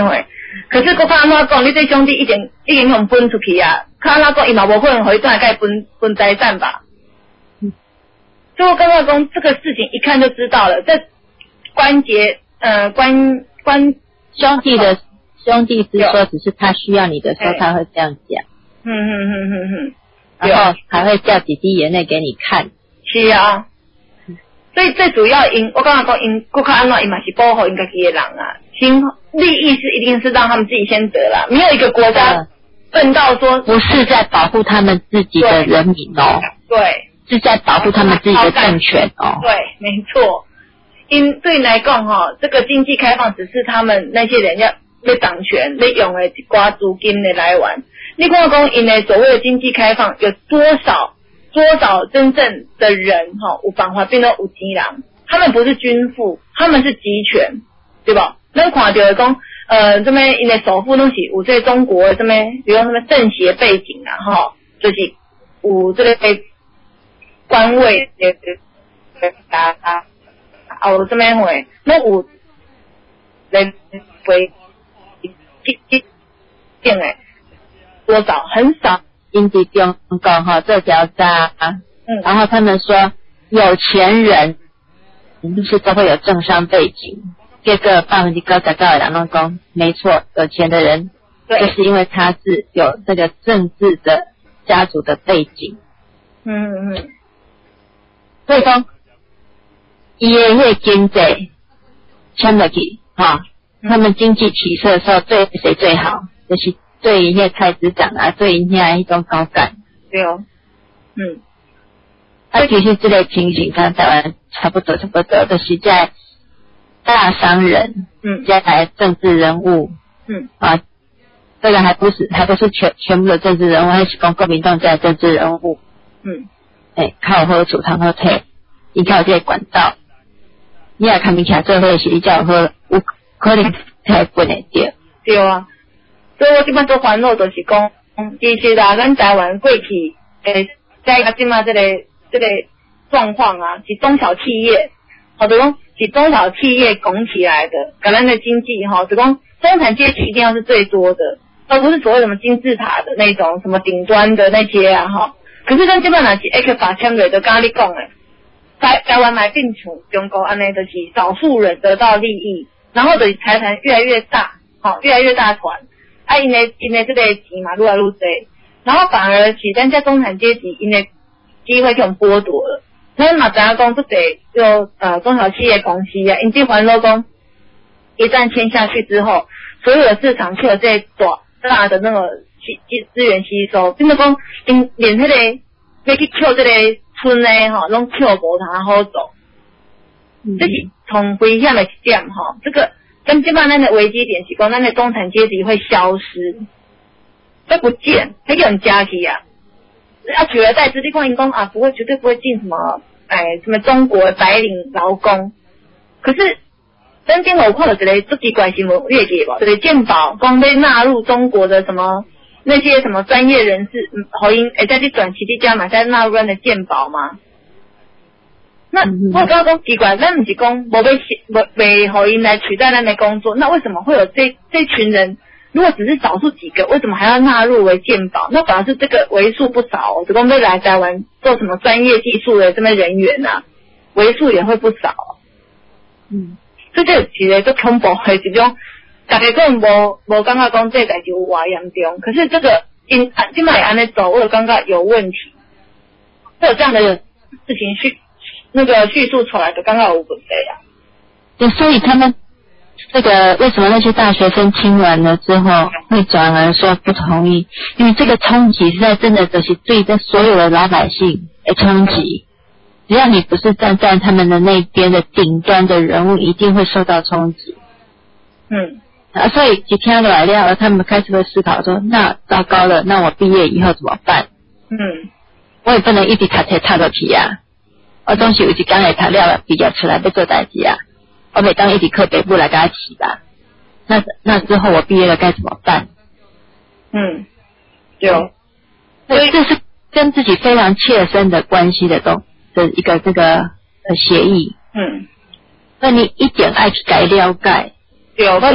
可是我看安怎讲，你这兄弟已经已经用分出去啊，看安怎讲，伊嘛无可能回转来分分财产吧？嗯，所以我刚刚讲这个事情一看就知道了，这关节呃关关兄弟的兄弟之说，只是他需要你的时候，他会这样讲。 嗯嗯嗯嗯嗯， 然后还会叫几滴眼泪给你看。 是啊。所以最主要因我刚刚讲因顾客安怎因嘛是保护因家己的人啊，先利益是一定是让他们自己先得啦，没有一个国家笨到说不是在保护他们自己的人民哦， 对， 是在保护他们自己的政权哦， 对，没错。因对来讲哈，这个经济开放只是他们那些人要要掌权，要用的一寡资金的来源。你看讲因的所谓的经济开放有多少？多少真正的人哈，有办法变到有钱人？他们不是军富，他们是集权，对吧？咱看到讲，呃，这边因为首富都是有这中国这边，比如什么政协背景啊，哈，就是有这个官位的啊啊，啊，有这边会，那有人会一一定诶多少很少。 经济中共哈这条渣，嗯，然后他们说有钱人就是都会有政商背景，这个百分之九十九的人都说没错，有钱的人就是因为他是有这个政治的家族的背景，嗯嗯嗯，所以说伊的那经济签落去哈，他们经济起色的时候对谁最好？就是对一些菜市长啊，对一些一种高干， 对哦，嗯， 啊，其实这类情形跟台湾差不多，差不多都是在大商人，嗯，加来政治人物，嗯，啊，这个还不是，还不是全全部的政治人物，还是讲国民党在政治人物，嗯，哎，靠好处通好退，依靠这个管道，你也看明起来最后是比较好，有可能才分得掉， 对啊。所以我基本做烦恼就是讲，其实啦，咱台湾过去诶，在个即嘛这个这个状况啊，是中小企业，或者讲是中小企业拱起来的，咱咱的经济哈，是讲中产阶级一定要是最多的，而不是所谓什么金字塔的那种什么顶端的那些啊哈。可是咱基本上是一个法签的，就刚你讲诶，台台湾买并处中国安内就是少数人得到利益，然后的财团越来越大，好，越来越大团。啊，因为因为这个钱嘛，愈来愈多，然后反而是咱家中产阶级因为机会就剥夺了。咱嘛知影讲，这个就呃中小企业公司啊，因这环路讲一旦签下去之后，所有的市场就有这大大的那个吸资源吸收，变成讲因连迄、那个要去抢这个村呢吼，拢抢无通好走，嗯、这是从危险的一点吼，这个。跟基本上咱的危机点是讲，咱的中产阶级会消失，会不见，会有人加去啊。啊，取而代之，你看因讲啊，不会，绝对不会进什么，哎，什么中国白领劳工。可是，咱今有看到一个最奇怪新闻，你会记无？就是健保讲被纳入中国的什么那些什么专业人士，嗯，好因会再去短期之家嘛，再纳入咱的健保吗？那我刚刚讲奇怪，咱不是讲无被无被互因来取代咱的工作，那为什么会有这这群人？如果只是少数几个，为什么还要纳入为健保？那反而是这个为数不少，只讲要来台湾做什么专业技术的这边人员啊，为数也会不少。嗯，所以这其实都恐怖的一种，大家可能无无感觉讲这代志有偌严重，可是这个因今摆安尼走，我有感觉有问题，会有这样的事情去。那个叙述出来的刚刚有问题啊， 对，所以他们这个为什么那些大学生听完了之后会转而说不同意？因为这个冲击实在真的就是对这所有的老百姓的冲击，只要你不是站在他们的那边的顶端的人物，一定会受到冲击。嗯，啊，所以一听来了，他们开始会思考说：那糟糕了，那我毕业以后怎么办？嗯，我也不能一直读册读落去啊。我总是有一天会读了了，毕业出来要做代志啊！我每当一直靠北部来给他起吧。那那之后我毕业了该怎么办？嗯，有，所以这是跟自己非常切身的关系的东的一个这个呃协议。嗯，那你一点爱去改了解， 对， 我了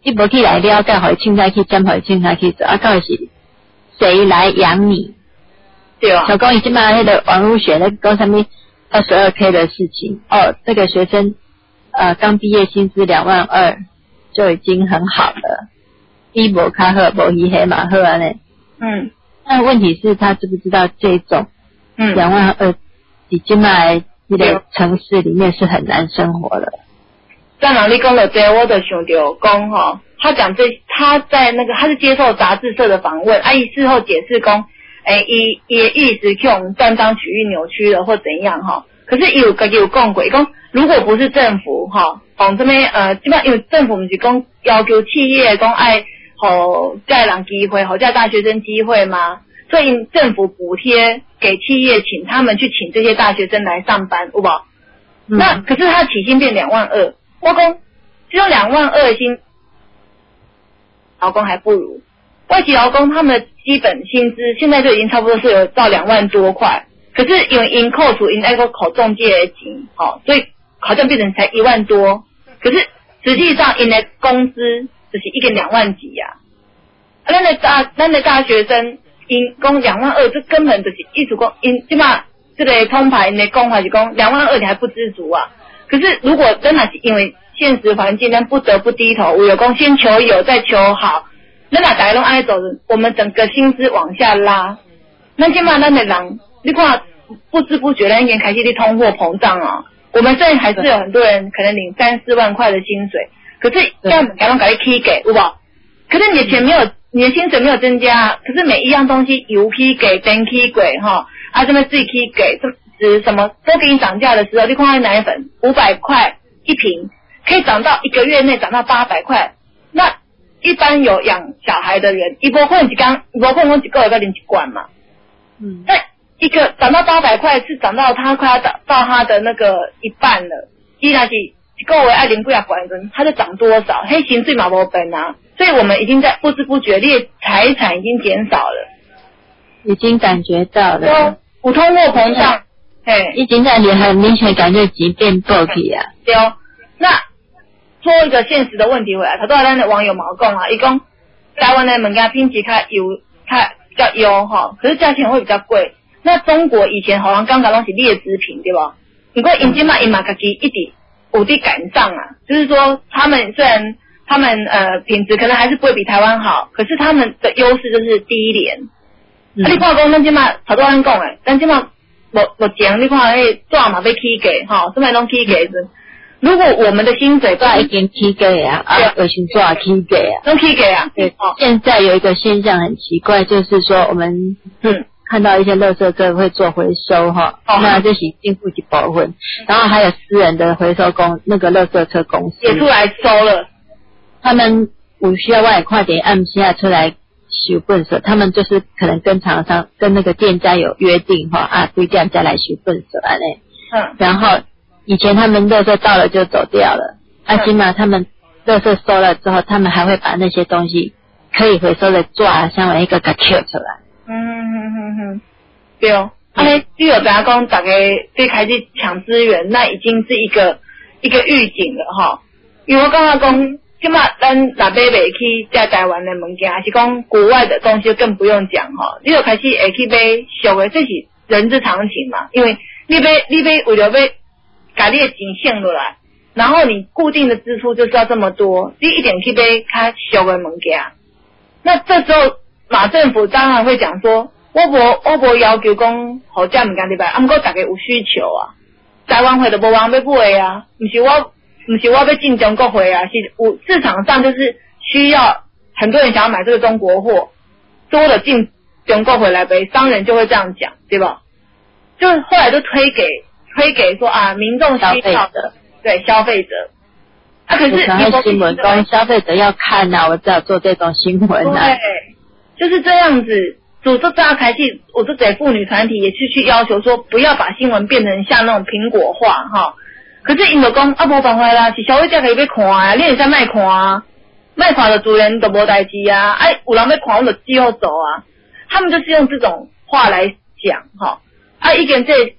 你无去来了解，互伊凊彩去占，互伊凊彩去做，啊，到底是谁来养你？ 对啊。 小公已经把那个网络学那讲什么二十二 K 的事情哦，这个学生呃刚毕业薪资两万二就已经很好了，一无卡好，无伊黑马好啊呢。 嗯。 那问题是他知不知道这种嗯两万二已经在这个城市里面是很难生活的。 在哪里讲的这，我就想到讲哈，他讲这他在那个他是接受杂志社的访问，阿姨事后解释讲。诶，伊伊的意思用断章取义扭曲了或怎样哈？可是有个有讲过，讲如果不是政府哈，从这边呃，基本上因为政府不是讲要求企业讲爱吼盖人机会，吼盖大学生机会吗？所以政府补贴给企业，请他们去请这些大学生来上班，有无？嗯、那可是他起薪变两万二，我讲只有两万二薪，劳工还不如。外籍劳工他们的基本薪资现在就已经差不多是有到两万多块，可是因为因扣除因那个口中介的钱，好、哦，所以好像变成才一万多，可是实际上因的工资就是一个两万几呀、啊。啊，咱的大咱的大学生因讲两万二，这根本就是一直讲因起码这个通牌因的讲法是讲两万二你还不知足啊。可是如果真的是因为现实环境，咱不得不低头，有功先求有，再求好。那哪大家都爱走的，我们整个薪资往下拉，那起码咱的人，你看不知不觉咱已经开始的通货膨胀啊。我们现在还是有很多人可能领三四万块的薪水，可是这样改动改批给，对不？可是你的钱没有，你的薪水没有增加，可是每一样东西油批给、电批给哈，啊这边自己批给，这什么都给你涨价的时候，你看奶粉五百块一瓶，可以涨到一个月内涨到八百块，那。一般有养小孩的人，一波混几缸，一波混混几个月领几罐嘛。嗯，那一个涨到八百块，是涨到他快要到到他的那个一半了。既然是一个月爱零不要管人，他就涨多少？黑薪水嘛无本啊，所以我们已经在不知不觉，你的财产已经减少了， 已经感觉到了。 有通货膨胀，嘿， 已经感觉很明显感觉疾病暴起啊。 对哦，那。说一个现实的问题回来，头拄仔咱的网友嘛讲啊，伊讲台湾的物件品质较优，较比较优哈，可是价钱会比较贵。那中国以前好像刚刚拢是劣质品，对吧？不过因今嘛因嘛自己一直有地赶上啊，就是说他们虽然他们呃品质可能还是不会比台湾好，可是他们的优势就是低廉。嗯、啊，你看讲咱今嘛头拄仔讲诶，咱今嘛目目前你看迄纸嘛要起价哈，什么拢起价是。如果我们的薪水都已经起价啊，啊，有薪做起价啊， 都起价啊。 对，哦，现在有一个现象很奇怪，就是说我们嗯看到一些垃圾车会做回收哈，哦，那这是政府一部分，然后还有私人的回收公那个垃圾车公司也出来收了， 他们有需要外快点按下出来收垃圾，他们就是可能跟厂商跟那个店家有约定哈啊，对店家来收垃圾安尼，嗯，然后。以前他们垃圾到了就走掉了，啊，起码他们垃圾收了之后，他们还会把那些东西可以回收的抓上来一个给取出来。 嗯嗯嗯嗯，对哦。啊，你只有大家讲大家最开始抢资源，那已经是一个一个预警了哈。因为我刚刚讲，起码咱若买袂起在台湾的物件，还是讲国外的东西更不用讲哈。你就开始会去买俗的，这是人之常情嘛。因为你买你买为了要把你的钱省落来，然后你固定的支出就是要这么多，你一点去买较俗的物件。那这时候马政府当然会讲说，我无我无要求讲好这物件对吧？啊，不过大家有需求啊，台湾货都无人要买啊，不是我不是我要进中国货啊，是有市场上就是需要很多人想要买这个中国货，多的进中国回来呗，商人就会这样讲，对吧？就后来就推给。推给说啊，民众需要的，对消费者。啊，可是你新闻讲消费者要看啊，我只要做这种新闻啊。 对，就是这样子。组织大家开始，我这给妇女团体也去去要求说，不要把新闻变成像那种苹果化哈。可是因为讲啊，无办法啦，是消费者可以要看啊，你也在卖看啊，卖看的主人都无代志啊，哎，有人要看我就之后走啊。他们就是用这种话来讲哈，啊，一个这。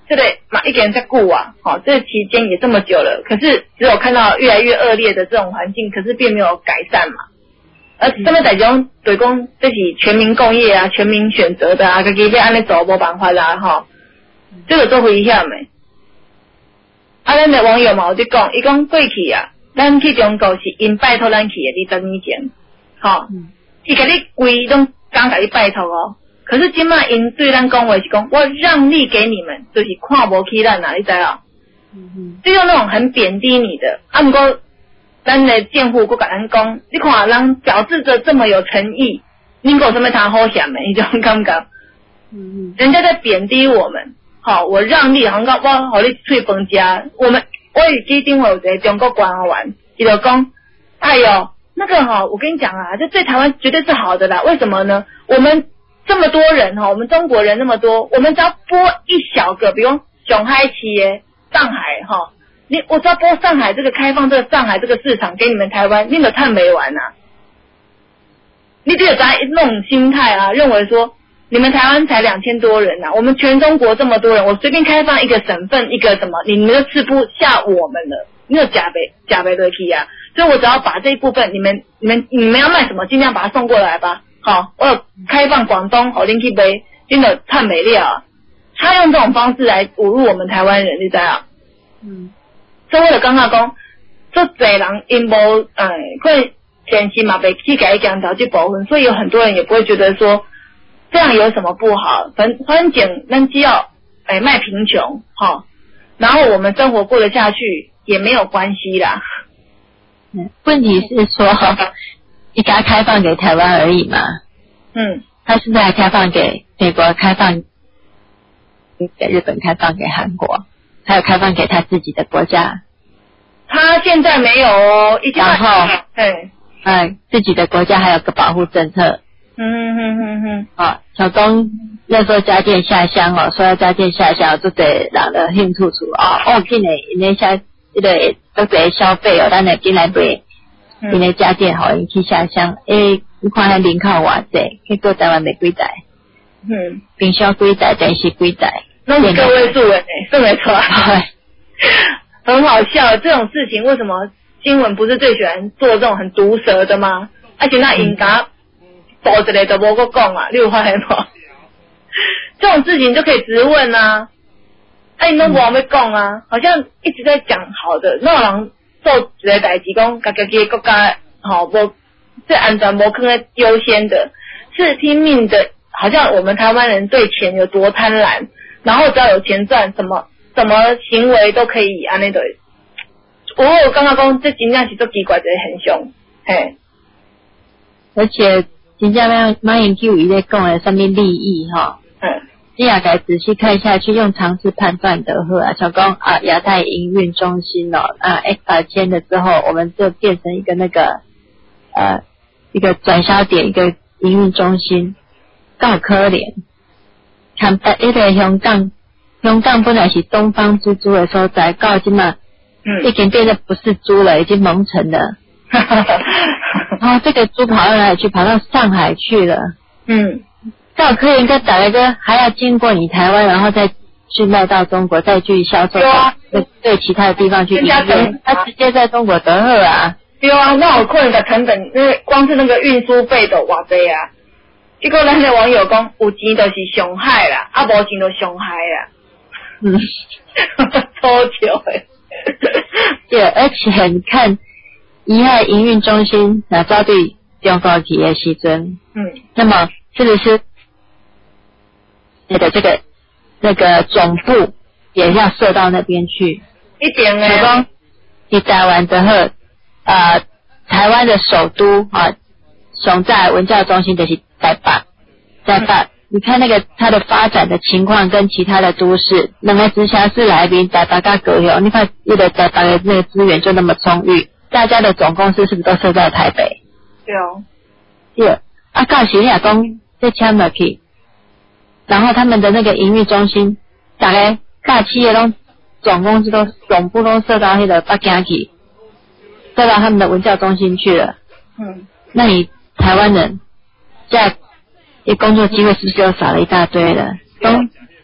这个嘛一个人在顾啊，好、哦，这个期间也这么久了，可是只有看到越来越恶劣的这种环境，可是并没有改善嘛。而这么在讲对讲这是全民共业啊，全民选择的啊，自己要安尼走无办法啦，哈、哦，这个做危险的。啊，咱的网友嘛有在讲，伊讲过去啊，咱去中国是因拜托咱去的，二十年前，吼、哦，伊甲你规拢讲甲你拜托哦。可是今嘛因对咱讲话是讲，我让利给你们，就是看不起咱啊，你知道？嗯嗯，就用那种很贬低你的。啊，不过咱的辩护，我甲咱讲，你看人表示着这么有诚意，你有什么他好想的？你这种感觉？嗯嗯，人家在贬低我们。好，我让利，好像我好你吹饭吃。我们我有基金会有一个中国官员，伊就讲，哎呦，那个哈，我跟你讲啊，这对台湾绝对是好的啦。为什么呢？我们这么多人哈，我们中国人那么多，我们只要拨一小个，比如上海企业、上海哈，你我只要拨上海这个开放这个上海这个市场给你们台湾，你都看没完啊！你这有咱那种心态啊，认为说你们台湾才两千多人啊，我们全中国这么多人，我随便开放一个省份一个什么，你们都吃不下我们了，你有假杯假杯的题啊！所以我只要把这一部分，你们你们你们要卖什么，尽量把它送过来吧。好，我有开放广东，好拎去杯，真的太美丽啊！他用这种方式来侮辱我们台湾人，你知道？嗯，所以我就刚刚讲，做侪人因无呃，可能前期嘛被去改讲到这部分，所以有很多人也不会觉得说这样有什么不好。反反正咱只要哎卖贫穷，哈，然后我们生活过得下去也没有关系啦。 嗯，问题是说。一家开放给台湾而已嘛，嗯，他现在还开放给美国，开放给日本，开放给韩国，还有开放给他自己的国家。 他现在没有哦，已经然后，对，哎，自己的国家还有个保护政策。嗯哼哼哼，啊，小东那时候家电下乡哦，说要家电下乡，就得人的兴处处啊，哦，进来那下这个都得消费哦，咱来进来买。因为家电好，引起下乡，诶，你看遐人口偌济，去过台湾没几台，嗯，冰箱几台，电视几台， 那是个位数诶，算得出来，很好笑。这种事情为什么新闻不是最喜欢做这种很毒舌的吗？而且那应该报一个都无个讲啊，你有发现无？这种事情就可以直问啊，哎，你都无要讲啊，好像一直在讲好的，那人。做一个代志讲，家己个国家吼无最安全无可能优先的，是拼命的，好像我们台湾人对钱有多贪婪，然后只要有钱赚，什么什么行为都可以安尼的。我刚刚讲这真正是做奇怪，就是很凶，嘿。 而且真正要马英九伊咧讲的什么利益哈，嗯。你也该仔细看下去，用常识判断的好啊。小光啊，亚太营运中心哦，啊 ，F 法签了之后，我们就变成一个那个呃一个转销点，一个营运中心，够可怜。看呃，一个香港，香港本来是东方猪猪的所在，到今嘛，嗯，已经变得不是猪了，已经蒙尘了。然后这个猪跑到哪里去？跑到上海去了。嗯。到可以跟打一个还要经过你台湾，然后再去卖到中国，再去销售到对对其他的地方去营业，他直接在中国得了啊。 对啊，那我可能的成本，因为光是那个运输费都偌济啊。结果咱的网友讲，有钱就是上海啦，啊无钱就上海啦。嗯，超巧诶。 对，而且你看，一海营运中心那招对中国企业时阵，嗯，那么是不是？你的这个那个总部也要设到那边去， 一点诶。 比方你台湾的和呃台湾的首都啊，所在文教中心就是台北，台北、嗯。你看那个它的发展的情况跟其他的都市，两个直辖市来宾台北跟高雄，你看那个台北的那个资源就那么充裕，大家的总公司是不是都设在台北？ 对哦。 对，啊，到时你也讲这签落去。然后他们的那个营运中心，大概大企业都总公司都总部都设到那个北京去，设到他们的文教中心去了。嗯，那你台湾人在工作机会是不是又少了一大堆了？东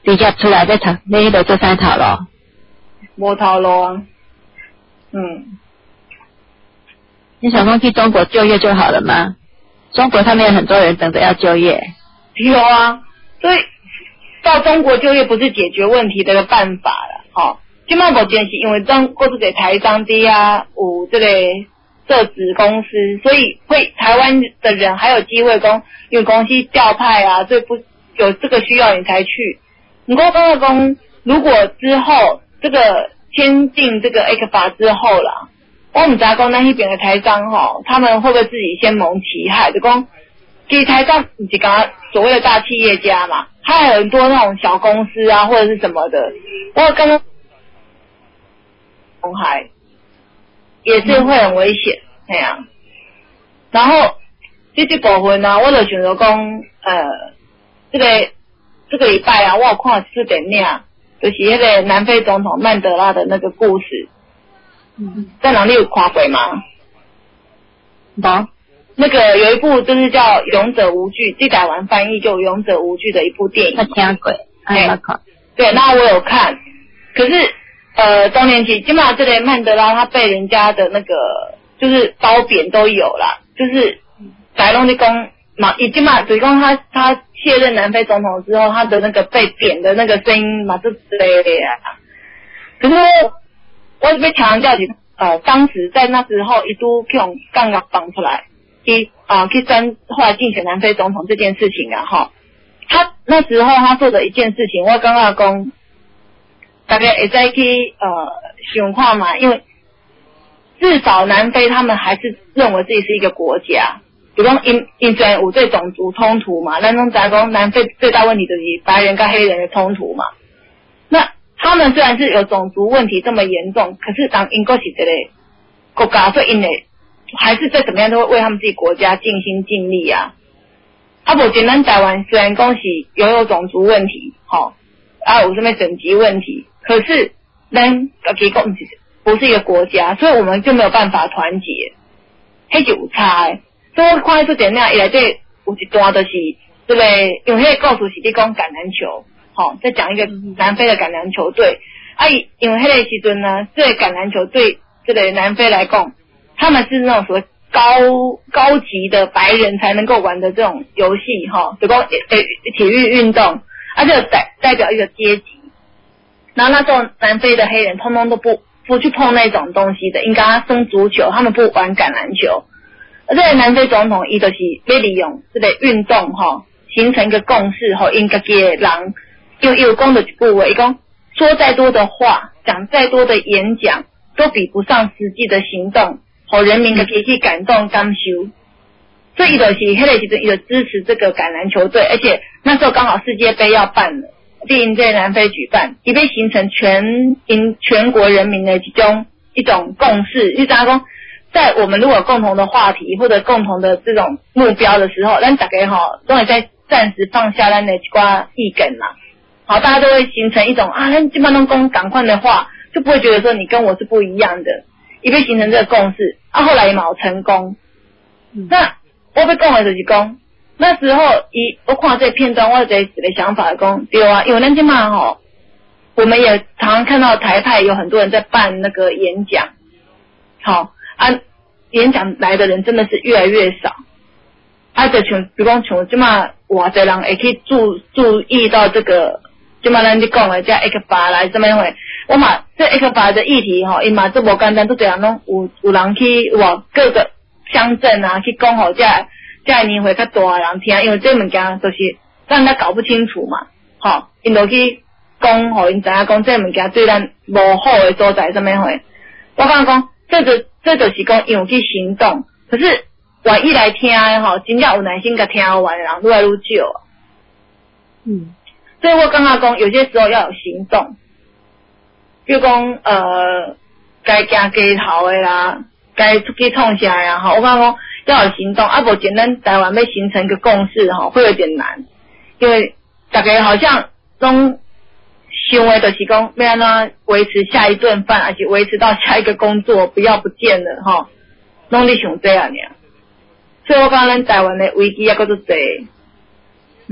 毕业出来再读，你迄度做啥头路？ 无头路啊。嗯。 你想说去中国就业就好了吗？中国他们有很多人等着要就业。 有啊，所以到中国就业不是解决问题的一个办法了。吼，现在目前是因为中国这个台商低啊，有这个设子公司，所以会台湾的人还有机会讲，因为公司调派啊，所以不有这个需要你才去。不过刚刚讲，如果之后这个签订这个 A P E C 法之后啦，我唔知道讲那那边的台商哈，他们会不会自己先蒙其害？就讲其实台商不是刚刚所谓的大企业家嘛，还有很多那种小公司啊或者是什么的，我刚刚红海也是会很危险，哎呀、啊。然后这这部分呢，我就想着讲，呃，这个这个礼拜啊，我有看四点影，就是那个南非总统曼德拉的那个故事。嗯，在哪里有看过吗？ 有。 那个有一部就是叫《勇者无惧》，这台湾翻译就《勇者无惧》的一部电影。 我听过，哎，我看。 对，那我有看，可是呃，中年期起码这个曼德拉他被人家的那个就是褒贬都有啦，就是白龙的公嘛，已经嘛，就是讲他他卸任南非总统之后，他的那个被贬的那个声音嘛，就之类的啊。可是我是被强调起，呃，当时在那时候一度去用杠杆绑出来，去啊去争后来竞选南非总统这件事情啊，哈，他那时候他做的一件事情，我刚刚讲，大概会再去呃想看嘛，因为至少南非他们还是认为自己是一个国家，比如讲因因虽然有这种族冲突嘛，咱拢知讲南非最大问题就是白人跟黑人的冲突嘛，那。他们虽然是有种族问题这么严重，可是当英国是这个国家，所以因为还是再怎么样都会为他们自己国家尽心尽力啊。啊，目前咱台湾虽然讲是拥有种族问题，吼、哦，啊有什么等级问题，可是咱自己讲不是一个国家，所以我们就没有办法团结，迄就有差的。所以我看出点那伊内底有一段就是这个，因为迄个故事是咧讲橄榄球。好、哦，再讲一个南非的橄榄球队。啊，因为那个时阵呢，这个橄榄球队这个南非来讲，他们是那种所谓高高级的白人才能够玩的这种游戏，哈、哦，就讲呃体育运动，啊，就代代表一个阶级。然后那时候南非的黑人通通都不不去碰那种东西的，应该生足球，他们不玩橄榄球。而这个南非总统伊就是要利用这个运动，哈、哦，形成一个共识，吼，因家己的人。有有功的一部位，一共说再多的话，讲再多的演讲，都比不上实际的行动，和人民的去感动感受。所以就是迄个时阵，伊就支持这个橄榄球队，而且那时候刚好世界杯要办了，第一在南非举办，也被形成全因全国人民的其中一种共识。就大家讲，在我们如果有共同的话题或者共同的这种目标的时候，咱大家哈都会在暂时放下咱的一寡意见啦。好，大家都会形成一种啊，基本上讲赶快的话，就不会觉得说你跟我是不一样的，也被形成这个共识。啊，后来也冇成功。嗯、那我要讲的就是讲，那时候以我看这片段，我有一个想法讲，对啊，因为咱今嘛吼，我们也常常看到台派有很多人在办那个演讲，好啊，演讲来的人真的是越来越少。啊，就像比如讲像今嘛，哇，这人会去注注意到这个。就嘛，咱你讲的这 A P E C 法来怎么样？我嘛这 A P E C 法的议题吼，伊嘛这无简单，都这样拢有有人去往各个乡镇啊去讲吼，这这年会较大的人听，因为这物件就是让人家搞不清楚嘛，吼，因就去讲吼，因知影讲这物件对咱无好的所在怎么样？我刚讲这个这就是讲因为去行动，可是愿意来听的吼，真正有耐心甲听完的人愈来愈少。嗯。所以我刚刚讲，有些时候要有行动，比如讲呃，该行街头的啦，该出去创啥呀？哈，我刚刚讲要有行动，啊，不简单，台湾要形成一个共识哈，会有点难，因为大家好像都想的就是讲要安怎维持下一顿饭，而且维持到下一个工作不要不见了哈，拢在想这样呀。所以我讲咱台湾的危机也够多多，嗯。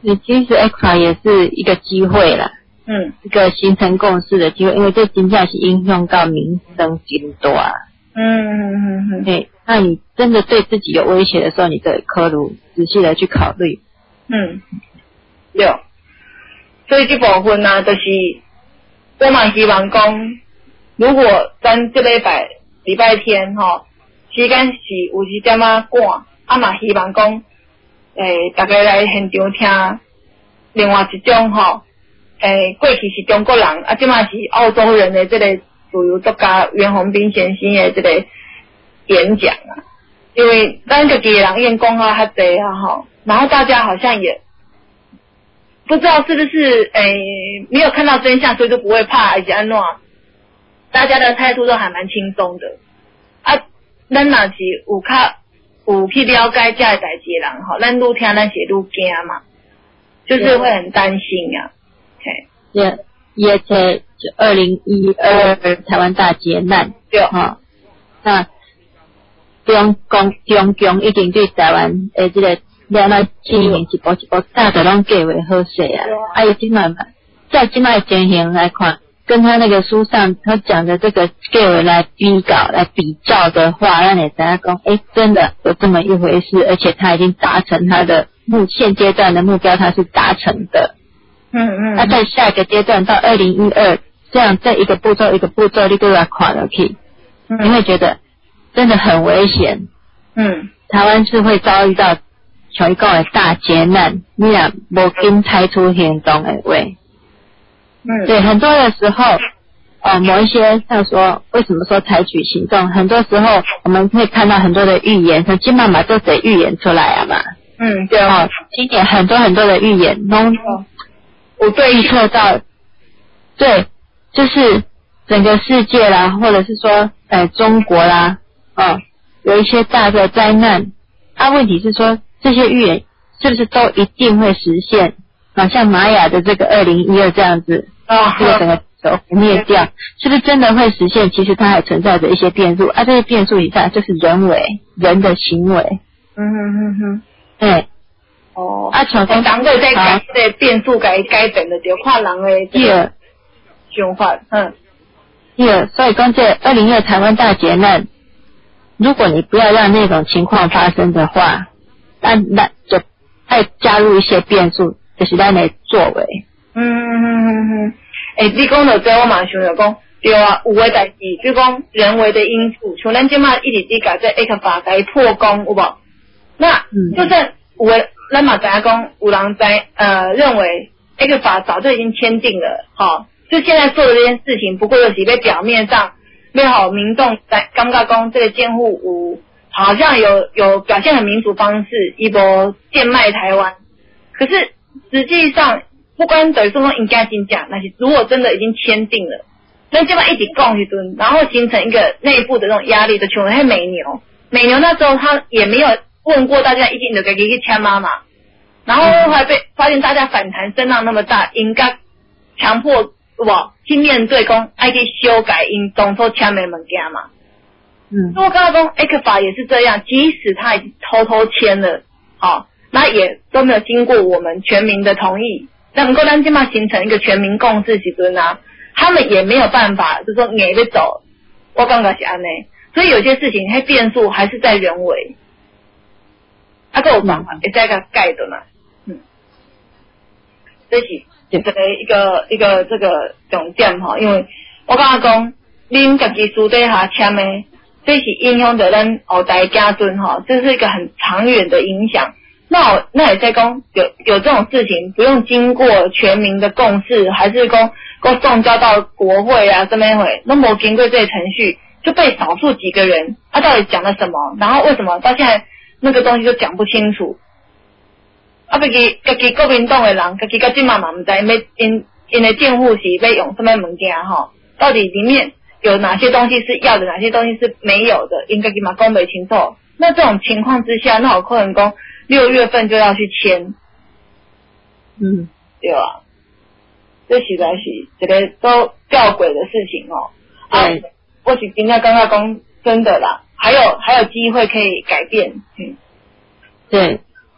其实 E C F A 也是一个机会啦， 嗯， 一个形成共识的机会，因为这真正是影响到民生真大。 嗯嗯嗯嗯， 对，那你真的对自己有威胁的时候，你得考虑仔细的去考虑。 嗯，对，所以这部分呢、啊，就是我嘛希望讲，如果咱这礼拜礼拜天吼、哦，时间是有一点仔赶，啊嘛希望讲，诶、大家来现场听另外一种吼、哦，诶、过去是中国人，啊，即嘛是澳洲人的这个自由作家袁宏斌先生的这个演讲啊，因为咱自己的人演讲啊较济啊吼，然后大家好像也不知道是不是诶、没有看到真相，所以就不会怕，还是安怎？大家的态度都还蛮轻松的啊。咱若是有较有去了解这个代志的人吼，咱愈听咱是愈惊嘛，就是会很担心啊。嘿， 也也在二零一二台湾大劫难， 对哈、哦，那中共中共一定对台湾诶这个了来经营一步一步，早就拢计划好势啊。啊，伊即摆嘛，照即摆情形来看，跟他那个书上他讲的这个计划来比较来比较的话，让你大家讲，诶，真的有这么一回事，而且他已经达成他的目现阶段的目标，他是达成的。 嗯嗯。 那、啊、在下一个阶段到二零一二，这样这一个步骤一个步骤你都要跨下去，嗯、你会觉得真的很危险。 嗯，台湾是会遭遇到像一个的大劫难，你若无紧采取行动的话，嗯，对，很多的时候，呃，某一些像说为什么说采取行动，很多时候我们会看到很多的预言，像金妈妈都得预言出来啊嘛。 嗯，对啊， 哦，今年很多很多的预言，拢我对预测到，对，就是整个世界啦，或者是说呃中国啦，哦，有一些大的灾难，啊，问题是说这些预言是不是都一定会实现？啊，像玛雅的这个二零一二这样子，啊，这个整个都灭掉，是不是真的会实现？其实它还存在着一些变数，啊，这些变数以上就是人为人的行为。 嗯哼哼哼， 对。 哦，啊，像讲人会在改这个变数改改变的，就看人的这个想法，嗯， 对，所以讲这二零一二台湾大劫难，如果你不要让那种情况发生的话，那那就再加入一些变数，就是咱的作为。 嗯嗯嗯嗯，诶、欸，你讲到这，我马上想着讲，对啊，有诶代志，比如讲人为的因素，像咱即马一直伫甲这 E C F A 甲破功，有无？那、嗯、就算有诶。咱嘛知影讲，有人在呃认为 E C F A 早就已经签订了，哈、哦，就现在做的这件事情，不过就是在表面上，没好民众在感觉讲这个监护有好像有有表现很民主方式，一波贱卖台湾。可是实际上，不管等于说应该真假，那是如果真的已经签订了，那这么一起供一顿，然后形成一个内部的这种压力的球，还美牛，美牛那时候他也没有问过大家一定就该去签妈妈，然后后来被发现大家反弹声浪那么大，应该强迫我去面对讲爱去修改因当初签的物件嘛。嗯，我刚刚讲 E C F A 也是这样，即使他已经偷偷签了，好、哦，那也都没有经过我们全民的同意，那能够让这么形成一个全民共识时阵啊，他们也没有办法，就说硬要走，我感觉是安尼，所以有些事情它变数还是在人为。啊，还有办法，会再个改的嘛，嗯，这是这个一个一个这个重点哈，因为我刚刚讲，恁家己私底下签的，这是影响到咱后代家孙哈，这是一个很长远的影响。那我那也在讲，有有这种事情不用经过全民的共识，还是讲够送交到国会啊这边会，都没经过这些程序，就被少数几个人，他、啊、到底讲了什么？然后为什么到现在？那个东西就讲不清楚，啊，家己家己国民党的人，家己甲今嘛嘛唔知因因因的政府是要用什么物件哈？到底里面有哪些东西是要的，哪些东西是没有的，应该给嘛讲不清楚。那这种情况之下，那有可能讲六月份就要去签，嗯，对吧？这实在是一个都吊诡的事情哦。啊，我是今天刚刚讲真的啦。还有还有机会可以改变，嗯， 对，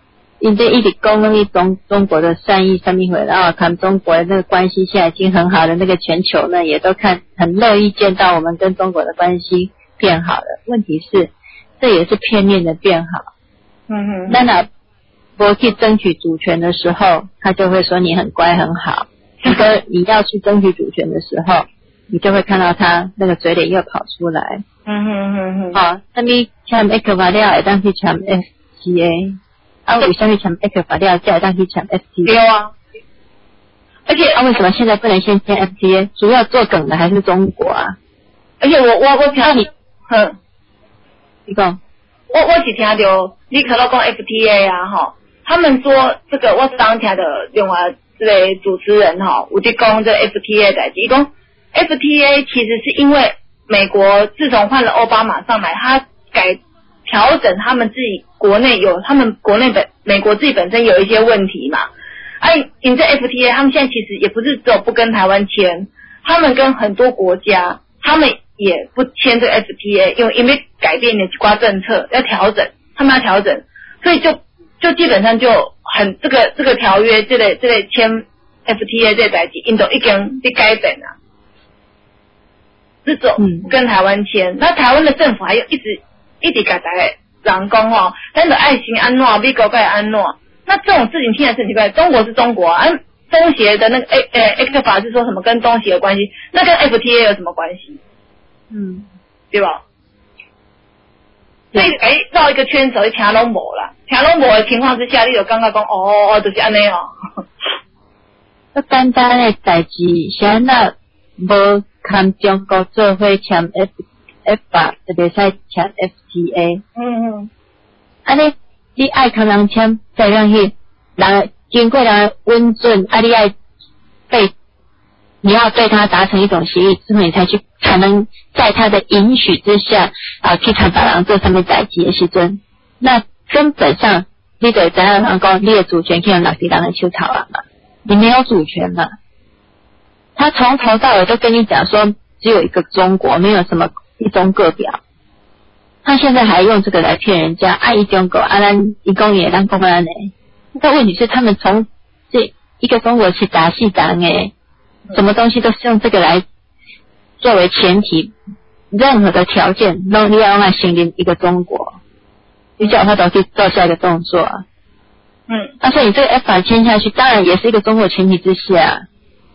因这一直讲那个中中国的善意上面回，然后看中国的那个关系现在已经很好的那个全球呢，也都看很乐意见到我们跟中国的关系变好了。问题是，这也是片面的变好。嗯嗯。那那不去争取主权的时候，他就会说你很乖很好。你跟你要去争取主权的时候，你就会看到他那个嘴脸又跑出来。嗯哼哼哼。好，那你签 E C F A 了，会当去签 F T A。啊，为什么签 E C F A 了，再当去签 F T A？ 对啊。而且啊，为什么现在不能先签 F T A？ 主要做梗的还是中国啊。 而且我我我听你，哼， 你讲， 我我是听到你可能讲 F T A 啊，哈，他们说这个我当听的另外这个主持人哈，有在讲这 F T A 的代志，讲 F T A 其实是因为美国自从换了奥巴马上来，他改调整他们自己国内有他们国内本美国自己本身有一些问题嘛。哎，因这 F T A 他们现在其实也不是只有不跟台湾签，他们跟很多国家他们也不签这个 F T A， 因为因为改变的几挂政策要调整，他们要调整，所以就就基本上就很这个这个条约这个这个签 F T A 这代志，印度已经在改变啊，这种跟台湾签，那台湾的政府还有一直一直给大家人讲哦，咱的爱心安诺，美国该安诺。那这种事情听起来很奇怪，中国是中国啊，东协的那个 A 呃 E C F A 是说什么跟东协有关系，那跟 F T A 有什么关系？嗯，对吧？所以哎，绕一个圈子，听拢无啦，听拢无的情况之下，你就感觉讲哦哦，就是安尼哦。 那简单的代志，现在无看中国做伙签 F F A， 就袂使签 F T A。嗯嗯，安尼。你爱跟人签，再让去人经过人温准，啊，你爱被你要对他达成一种协议之后，你才去才能在他的允许之下啊去谈把人做上面代志的时阵，那根本上你得怎样人讲，你的主权可以拿去人的手头啊嘛，你没有主权嘛。他从头到尾都跟你讲说，只有一个中国，没有什么一中各表。他现在还用这个来骗人家，爱一中国，啊，咱一公也当公安呢。但问题是，他们从这一个中国去打戏打诶，什么东西都是用这个来作为前提，任何的条件都你要用来形容一个中国，你叫他都去做下一个动作。嗯，那、啊、所以你这个 F 法签下去，当然也是一个中国前提之下。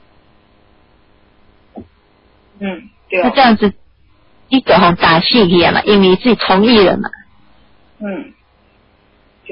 嗯，对、哦。那这样子。一个吼打戏去嘛，因为你自己同意了嘛。嗯，对。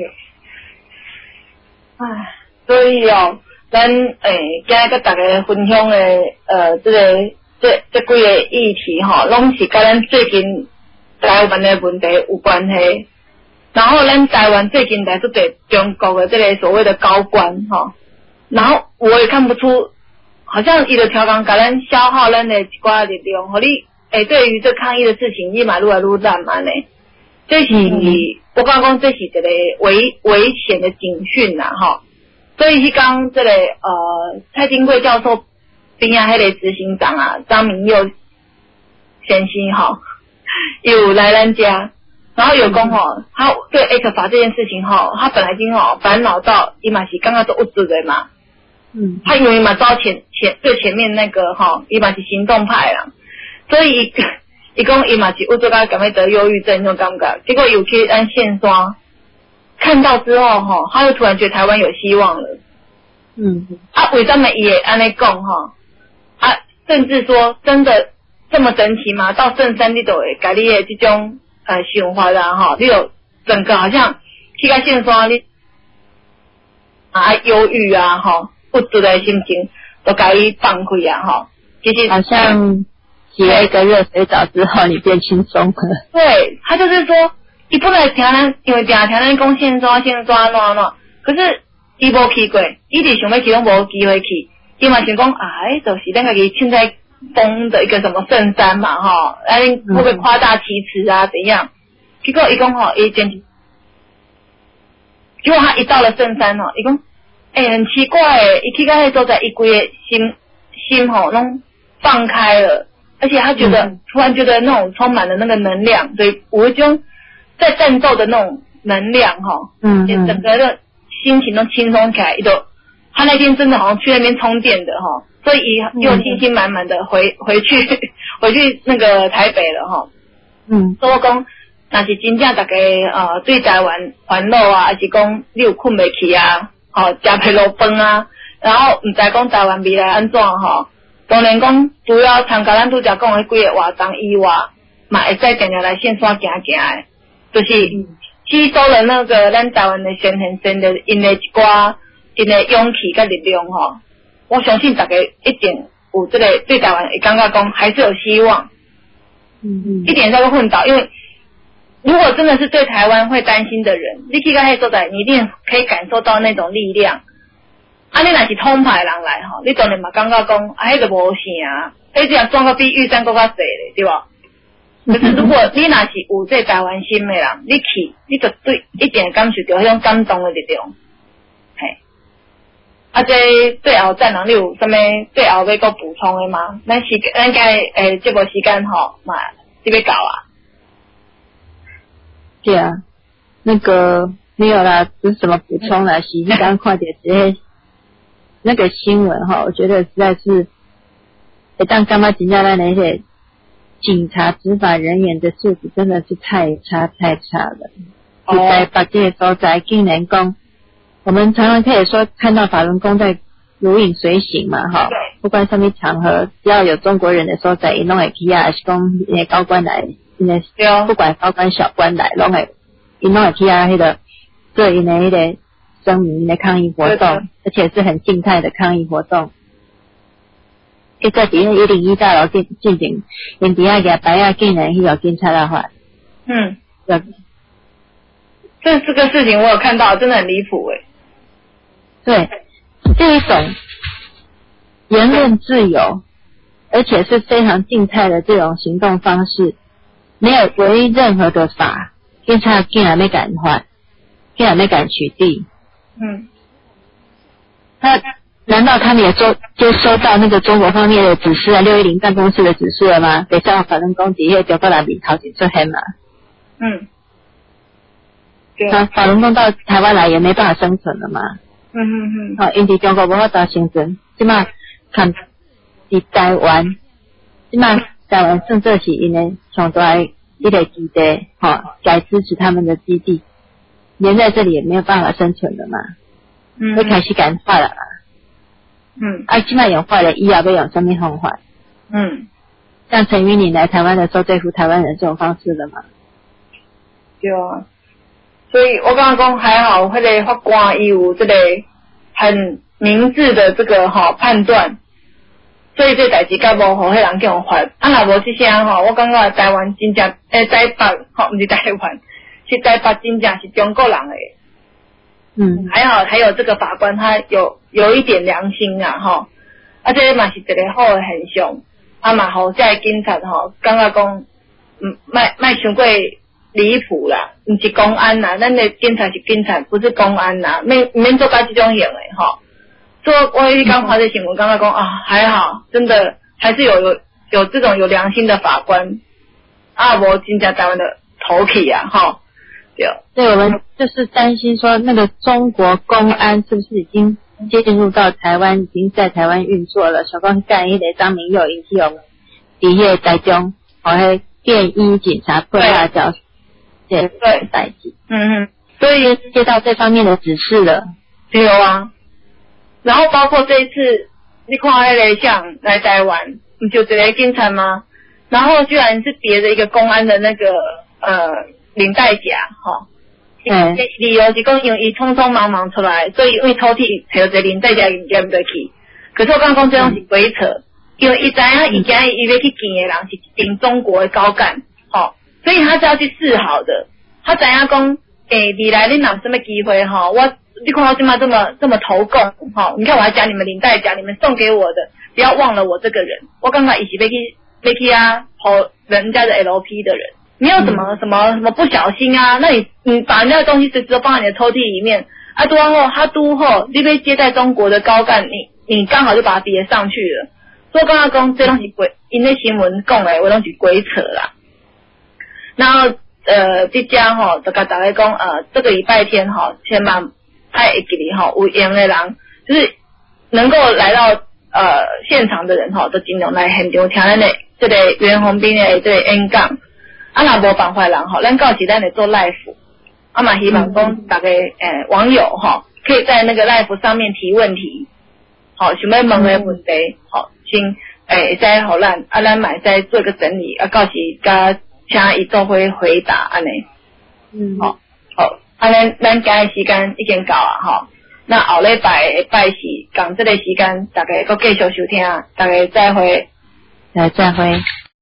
唉，所以哦，咱诶，今日跟大家分享的呃，这个这这几个议题吼，拢是跟咱最近台湾的问题有关系。然后咱台湾最近来说对中国的这个所谓的高官哈，然后我也看不出，好像伊个调岗，甲咱消耗咱的一寡力量，互你。诶、欸，对于这抗议的事情，越买越来越烂嘛呢？这是、嗯、我刚刚这是一个危危险的警讯呐，哈。所以是刚这个呃蔡金贵教授边啊，迄个执行长啊张明佑先生哈，有来咱家，然后有讲吼，他对 E C F A 这件事情哈，他本来已经吼烦恼到伊嘛是刚刚都不知的嘛，嗯，他以为嘛招前前最前面那个哈，伊嘛是行动派啦。所以，伊讲伊嘛是有做甲感觉得忧郁症那种感觉，结果有去按线刷，看到之后哈，他又突然觉得台湾有希望了。嗯，啊，为什么伊会安尼讲哈？啊，甚至说真的这么神奇吗？到圣山你都会家己的这种呃想法啦哈，你有整个好像去甲线刷你啊忧郁啊哈，不足的心情都甲伊放开啊哈，其实好像。洗了一个热水澡之后，你变轻松了。 对，他就是说，伊本来听咱，因为常听咱讲线刷线刷喏喏，可是伊无去过，一直想要去都无机会去。伊嘛想讲，哎，就是咱家己凊彩封的一个什么圣山嘛，哈，哎，会不会夸大其词啊？怎样？结果伊讲吼，伊坚持，结果他一到了圣山哦，伊讲，哎，很奇怪诶，伊去到迄所在，伊规个心心吼拢放开了。而且他觉得、嗯、突然觉得那种充满了那个能量，所以我就在战斗的那种能量哈，嗯，整个的心情都轻松起来，一都他那天真的好像去那边充电的哈，所以又信心满满的回回去回去那个台北了哈。嗯，所以我讲，若是真正大家呃对台湾烦恼啊，还是讲你有困袂去啊，吼、哦、食袂落饭啊，然后唔知讲台湾未来安怎吼。当然讲，除了参加咱拄则讲的几个活动以外，嘛会使定定来线线行行的，就是吸收了那个咱台湾的先贤先的因的一寡因的勇气甲力量吼。我相信大家一定有这个对台湾会感觉讲还是有希望。嗯嗯，一点在个混倒，因为如果真的是对台湾会担心的人，你去到迄所在，你一定可以感受到那种力量。啊，你若是通派人来吼，你当然嘛感觉讲，啊，迄个无啥，迄只样装个比玉山更较细咧，对吧？可是如果你若是有这台湾心的人，你去，你就对一定会感受到迄种感动的力量。嘿，啊，这最后战人，你有啥物最后要搁补充的吗？咱时咱该诶，这部时间吼嘛，就要到啊。 对啊，那个没有啦，不是什么补充啦，是你刚看点这些那个新闻哈，我觉得实在是，一旦干嘛真正咱那些警察执法人员的素质真的是太差太差了。就在北这个所在，竟然讲，我们常常可以说看到法轮功在如影随形嘛，哈，不管什么场合，只要有中国人的所在，伊拢会去啊，还是讲那高官来。不管高官小官来，拢会，因拢会去啊，迄个做因的迄个声明的抗议活动，而且是很静态的抗议活动。一个伫一零一大楼进进行，因底下个白啊，竟然迄个警察来发。 嗯，对，这这个事情我有看到，真的很离谱诶。 对，这一种言论自由，而且是非常静态的这种行动方式。没有违任何的法，警察竟然没敢换，竟然没敢取缔。嗯，那难道他们也收就收到那个中国方面的指示啊，六一零办公室的指示了吗？得叫法轮功底下就过来比头前出现嘛。嗯，对。那法轮功到台湾来也没办法生存了嘛。嗯嗯嗯。好，因为中国无法度生存，即嘛看伫台湾，即嘛。台湾甚至是因为上大一个基地，哈，来支持他们的基地，连在这里也没有办法生存了嘛。嗯，会开始感化了嘛。嗯，啊，起码用坏了，以后要用什么方法？嗯，像陈云林来台湾的时候对付台湾人这种方式了嘛？ 对啊，所以我刚刚讲还好，迄个法官伊有这个很明智的这个哈判断。所以这代志甲无互迄人叫发，啊若无即声吼，我感觉台湾真正诶台北吼，毋是台湾，是台北真正是中国人诶。嗯，还好还有这个法官他有有一点良心啊吼，啊这嘛是一个好诶现象，啊嘛互这个警察吼感觉讲，嗯，卖卖伤过离谱啦，毋是公安啦，咱的警察是警察，不是公安啦，免免做甲即种型诶吼。说我一刚发这新闻，刚刚讲啊，还好，真的还是有有有这种有良心的法官啊，我真正台湾的头体啊，哈，对， 对，我们就是担心说那个中国公安是不是已经进入到台湾，已经在台湾运作了？小光干一个张明佑引起我们底下台中，好像便衣警察过来叫，对对代志，嗯嗯，所以接到这方面的指示了， 对啊。然后包括这一次，你看那个像来台湾，你就这个警察吗？然后居然是别的一个公安的那个呃领带夹，哈，嗯，理由是讲因为伊匆匆忙忙出来，所以因为抽屉找一个领带夹伊捡不得去。可是我刚刚讲这种是鬼扯，因为伊知影以前伊要去见的人是顶中国的高干，吼，所以他是要去示好的。他知影讲，诶，未来你若有什么机会吼，我。你看到这么这么这么投共哈？你看我还讲你们领带夹，你们送给我的，不要忘了我这个人。我刚刚一起被去被去啊，投人家的 L P 的人，你有什么、嗯、什么什么不小心啊？那你你把人家的东西随时都放在你的抽屉里面啊，都后他都后你被接待中国的高干，你你刚好就把他别上去了。所以刚刚讲这东西鬼，因为新闻讲来，我东西鬼扯啦。然后呃，这家哈，就跟大家讲呃，这个礼拜天哈，千万。 爱会记哩吼，有闲的人就是能够来到呃现场的人吼，都尽量来现场听咱的这个袁宏斌的这个演讲。啊，若无办法人吼，咱到时咱会做 live， 啊嘛希望讲大家诶网友吼，可以在那个 live 上面提问题，好，想要问的问题，好，先诶再互咱啊，咱嘛再做个整理，啊，到时甲请伊做伙回答安尼。 嗯， 好，好，啊，咱咱今日时间已经到啊，吼，那后礼拜拜四讲这个时间，大家搁继续收听，大家再会， 来再会。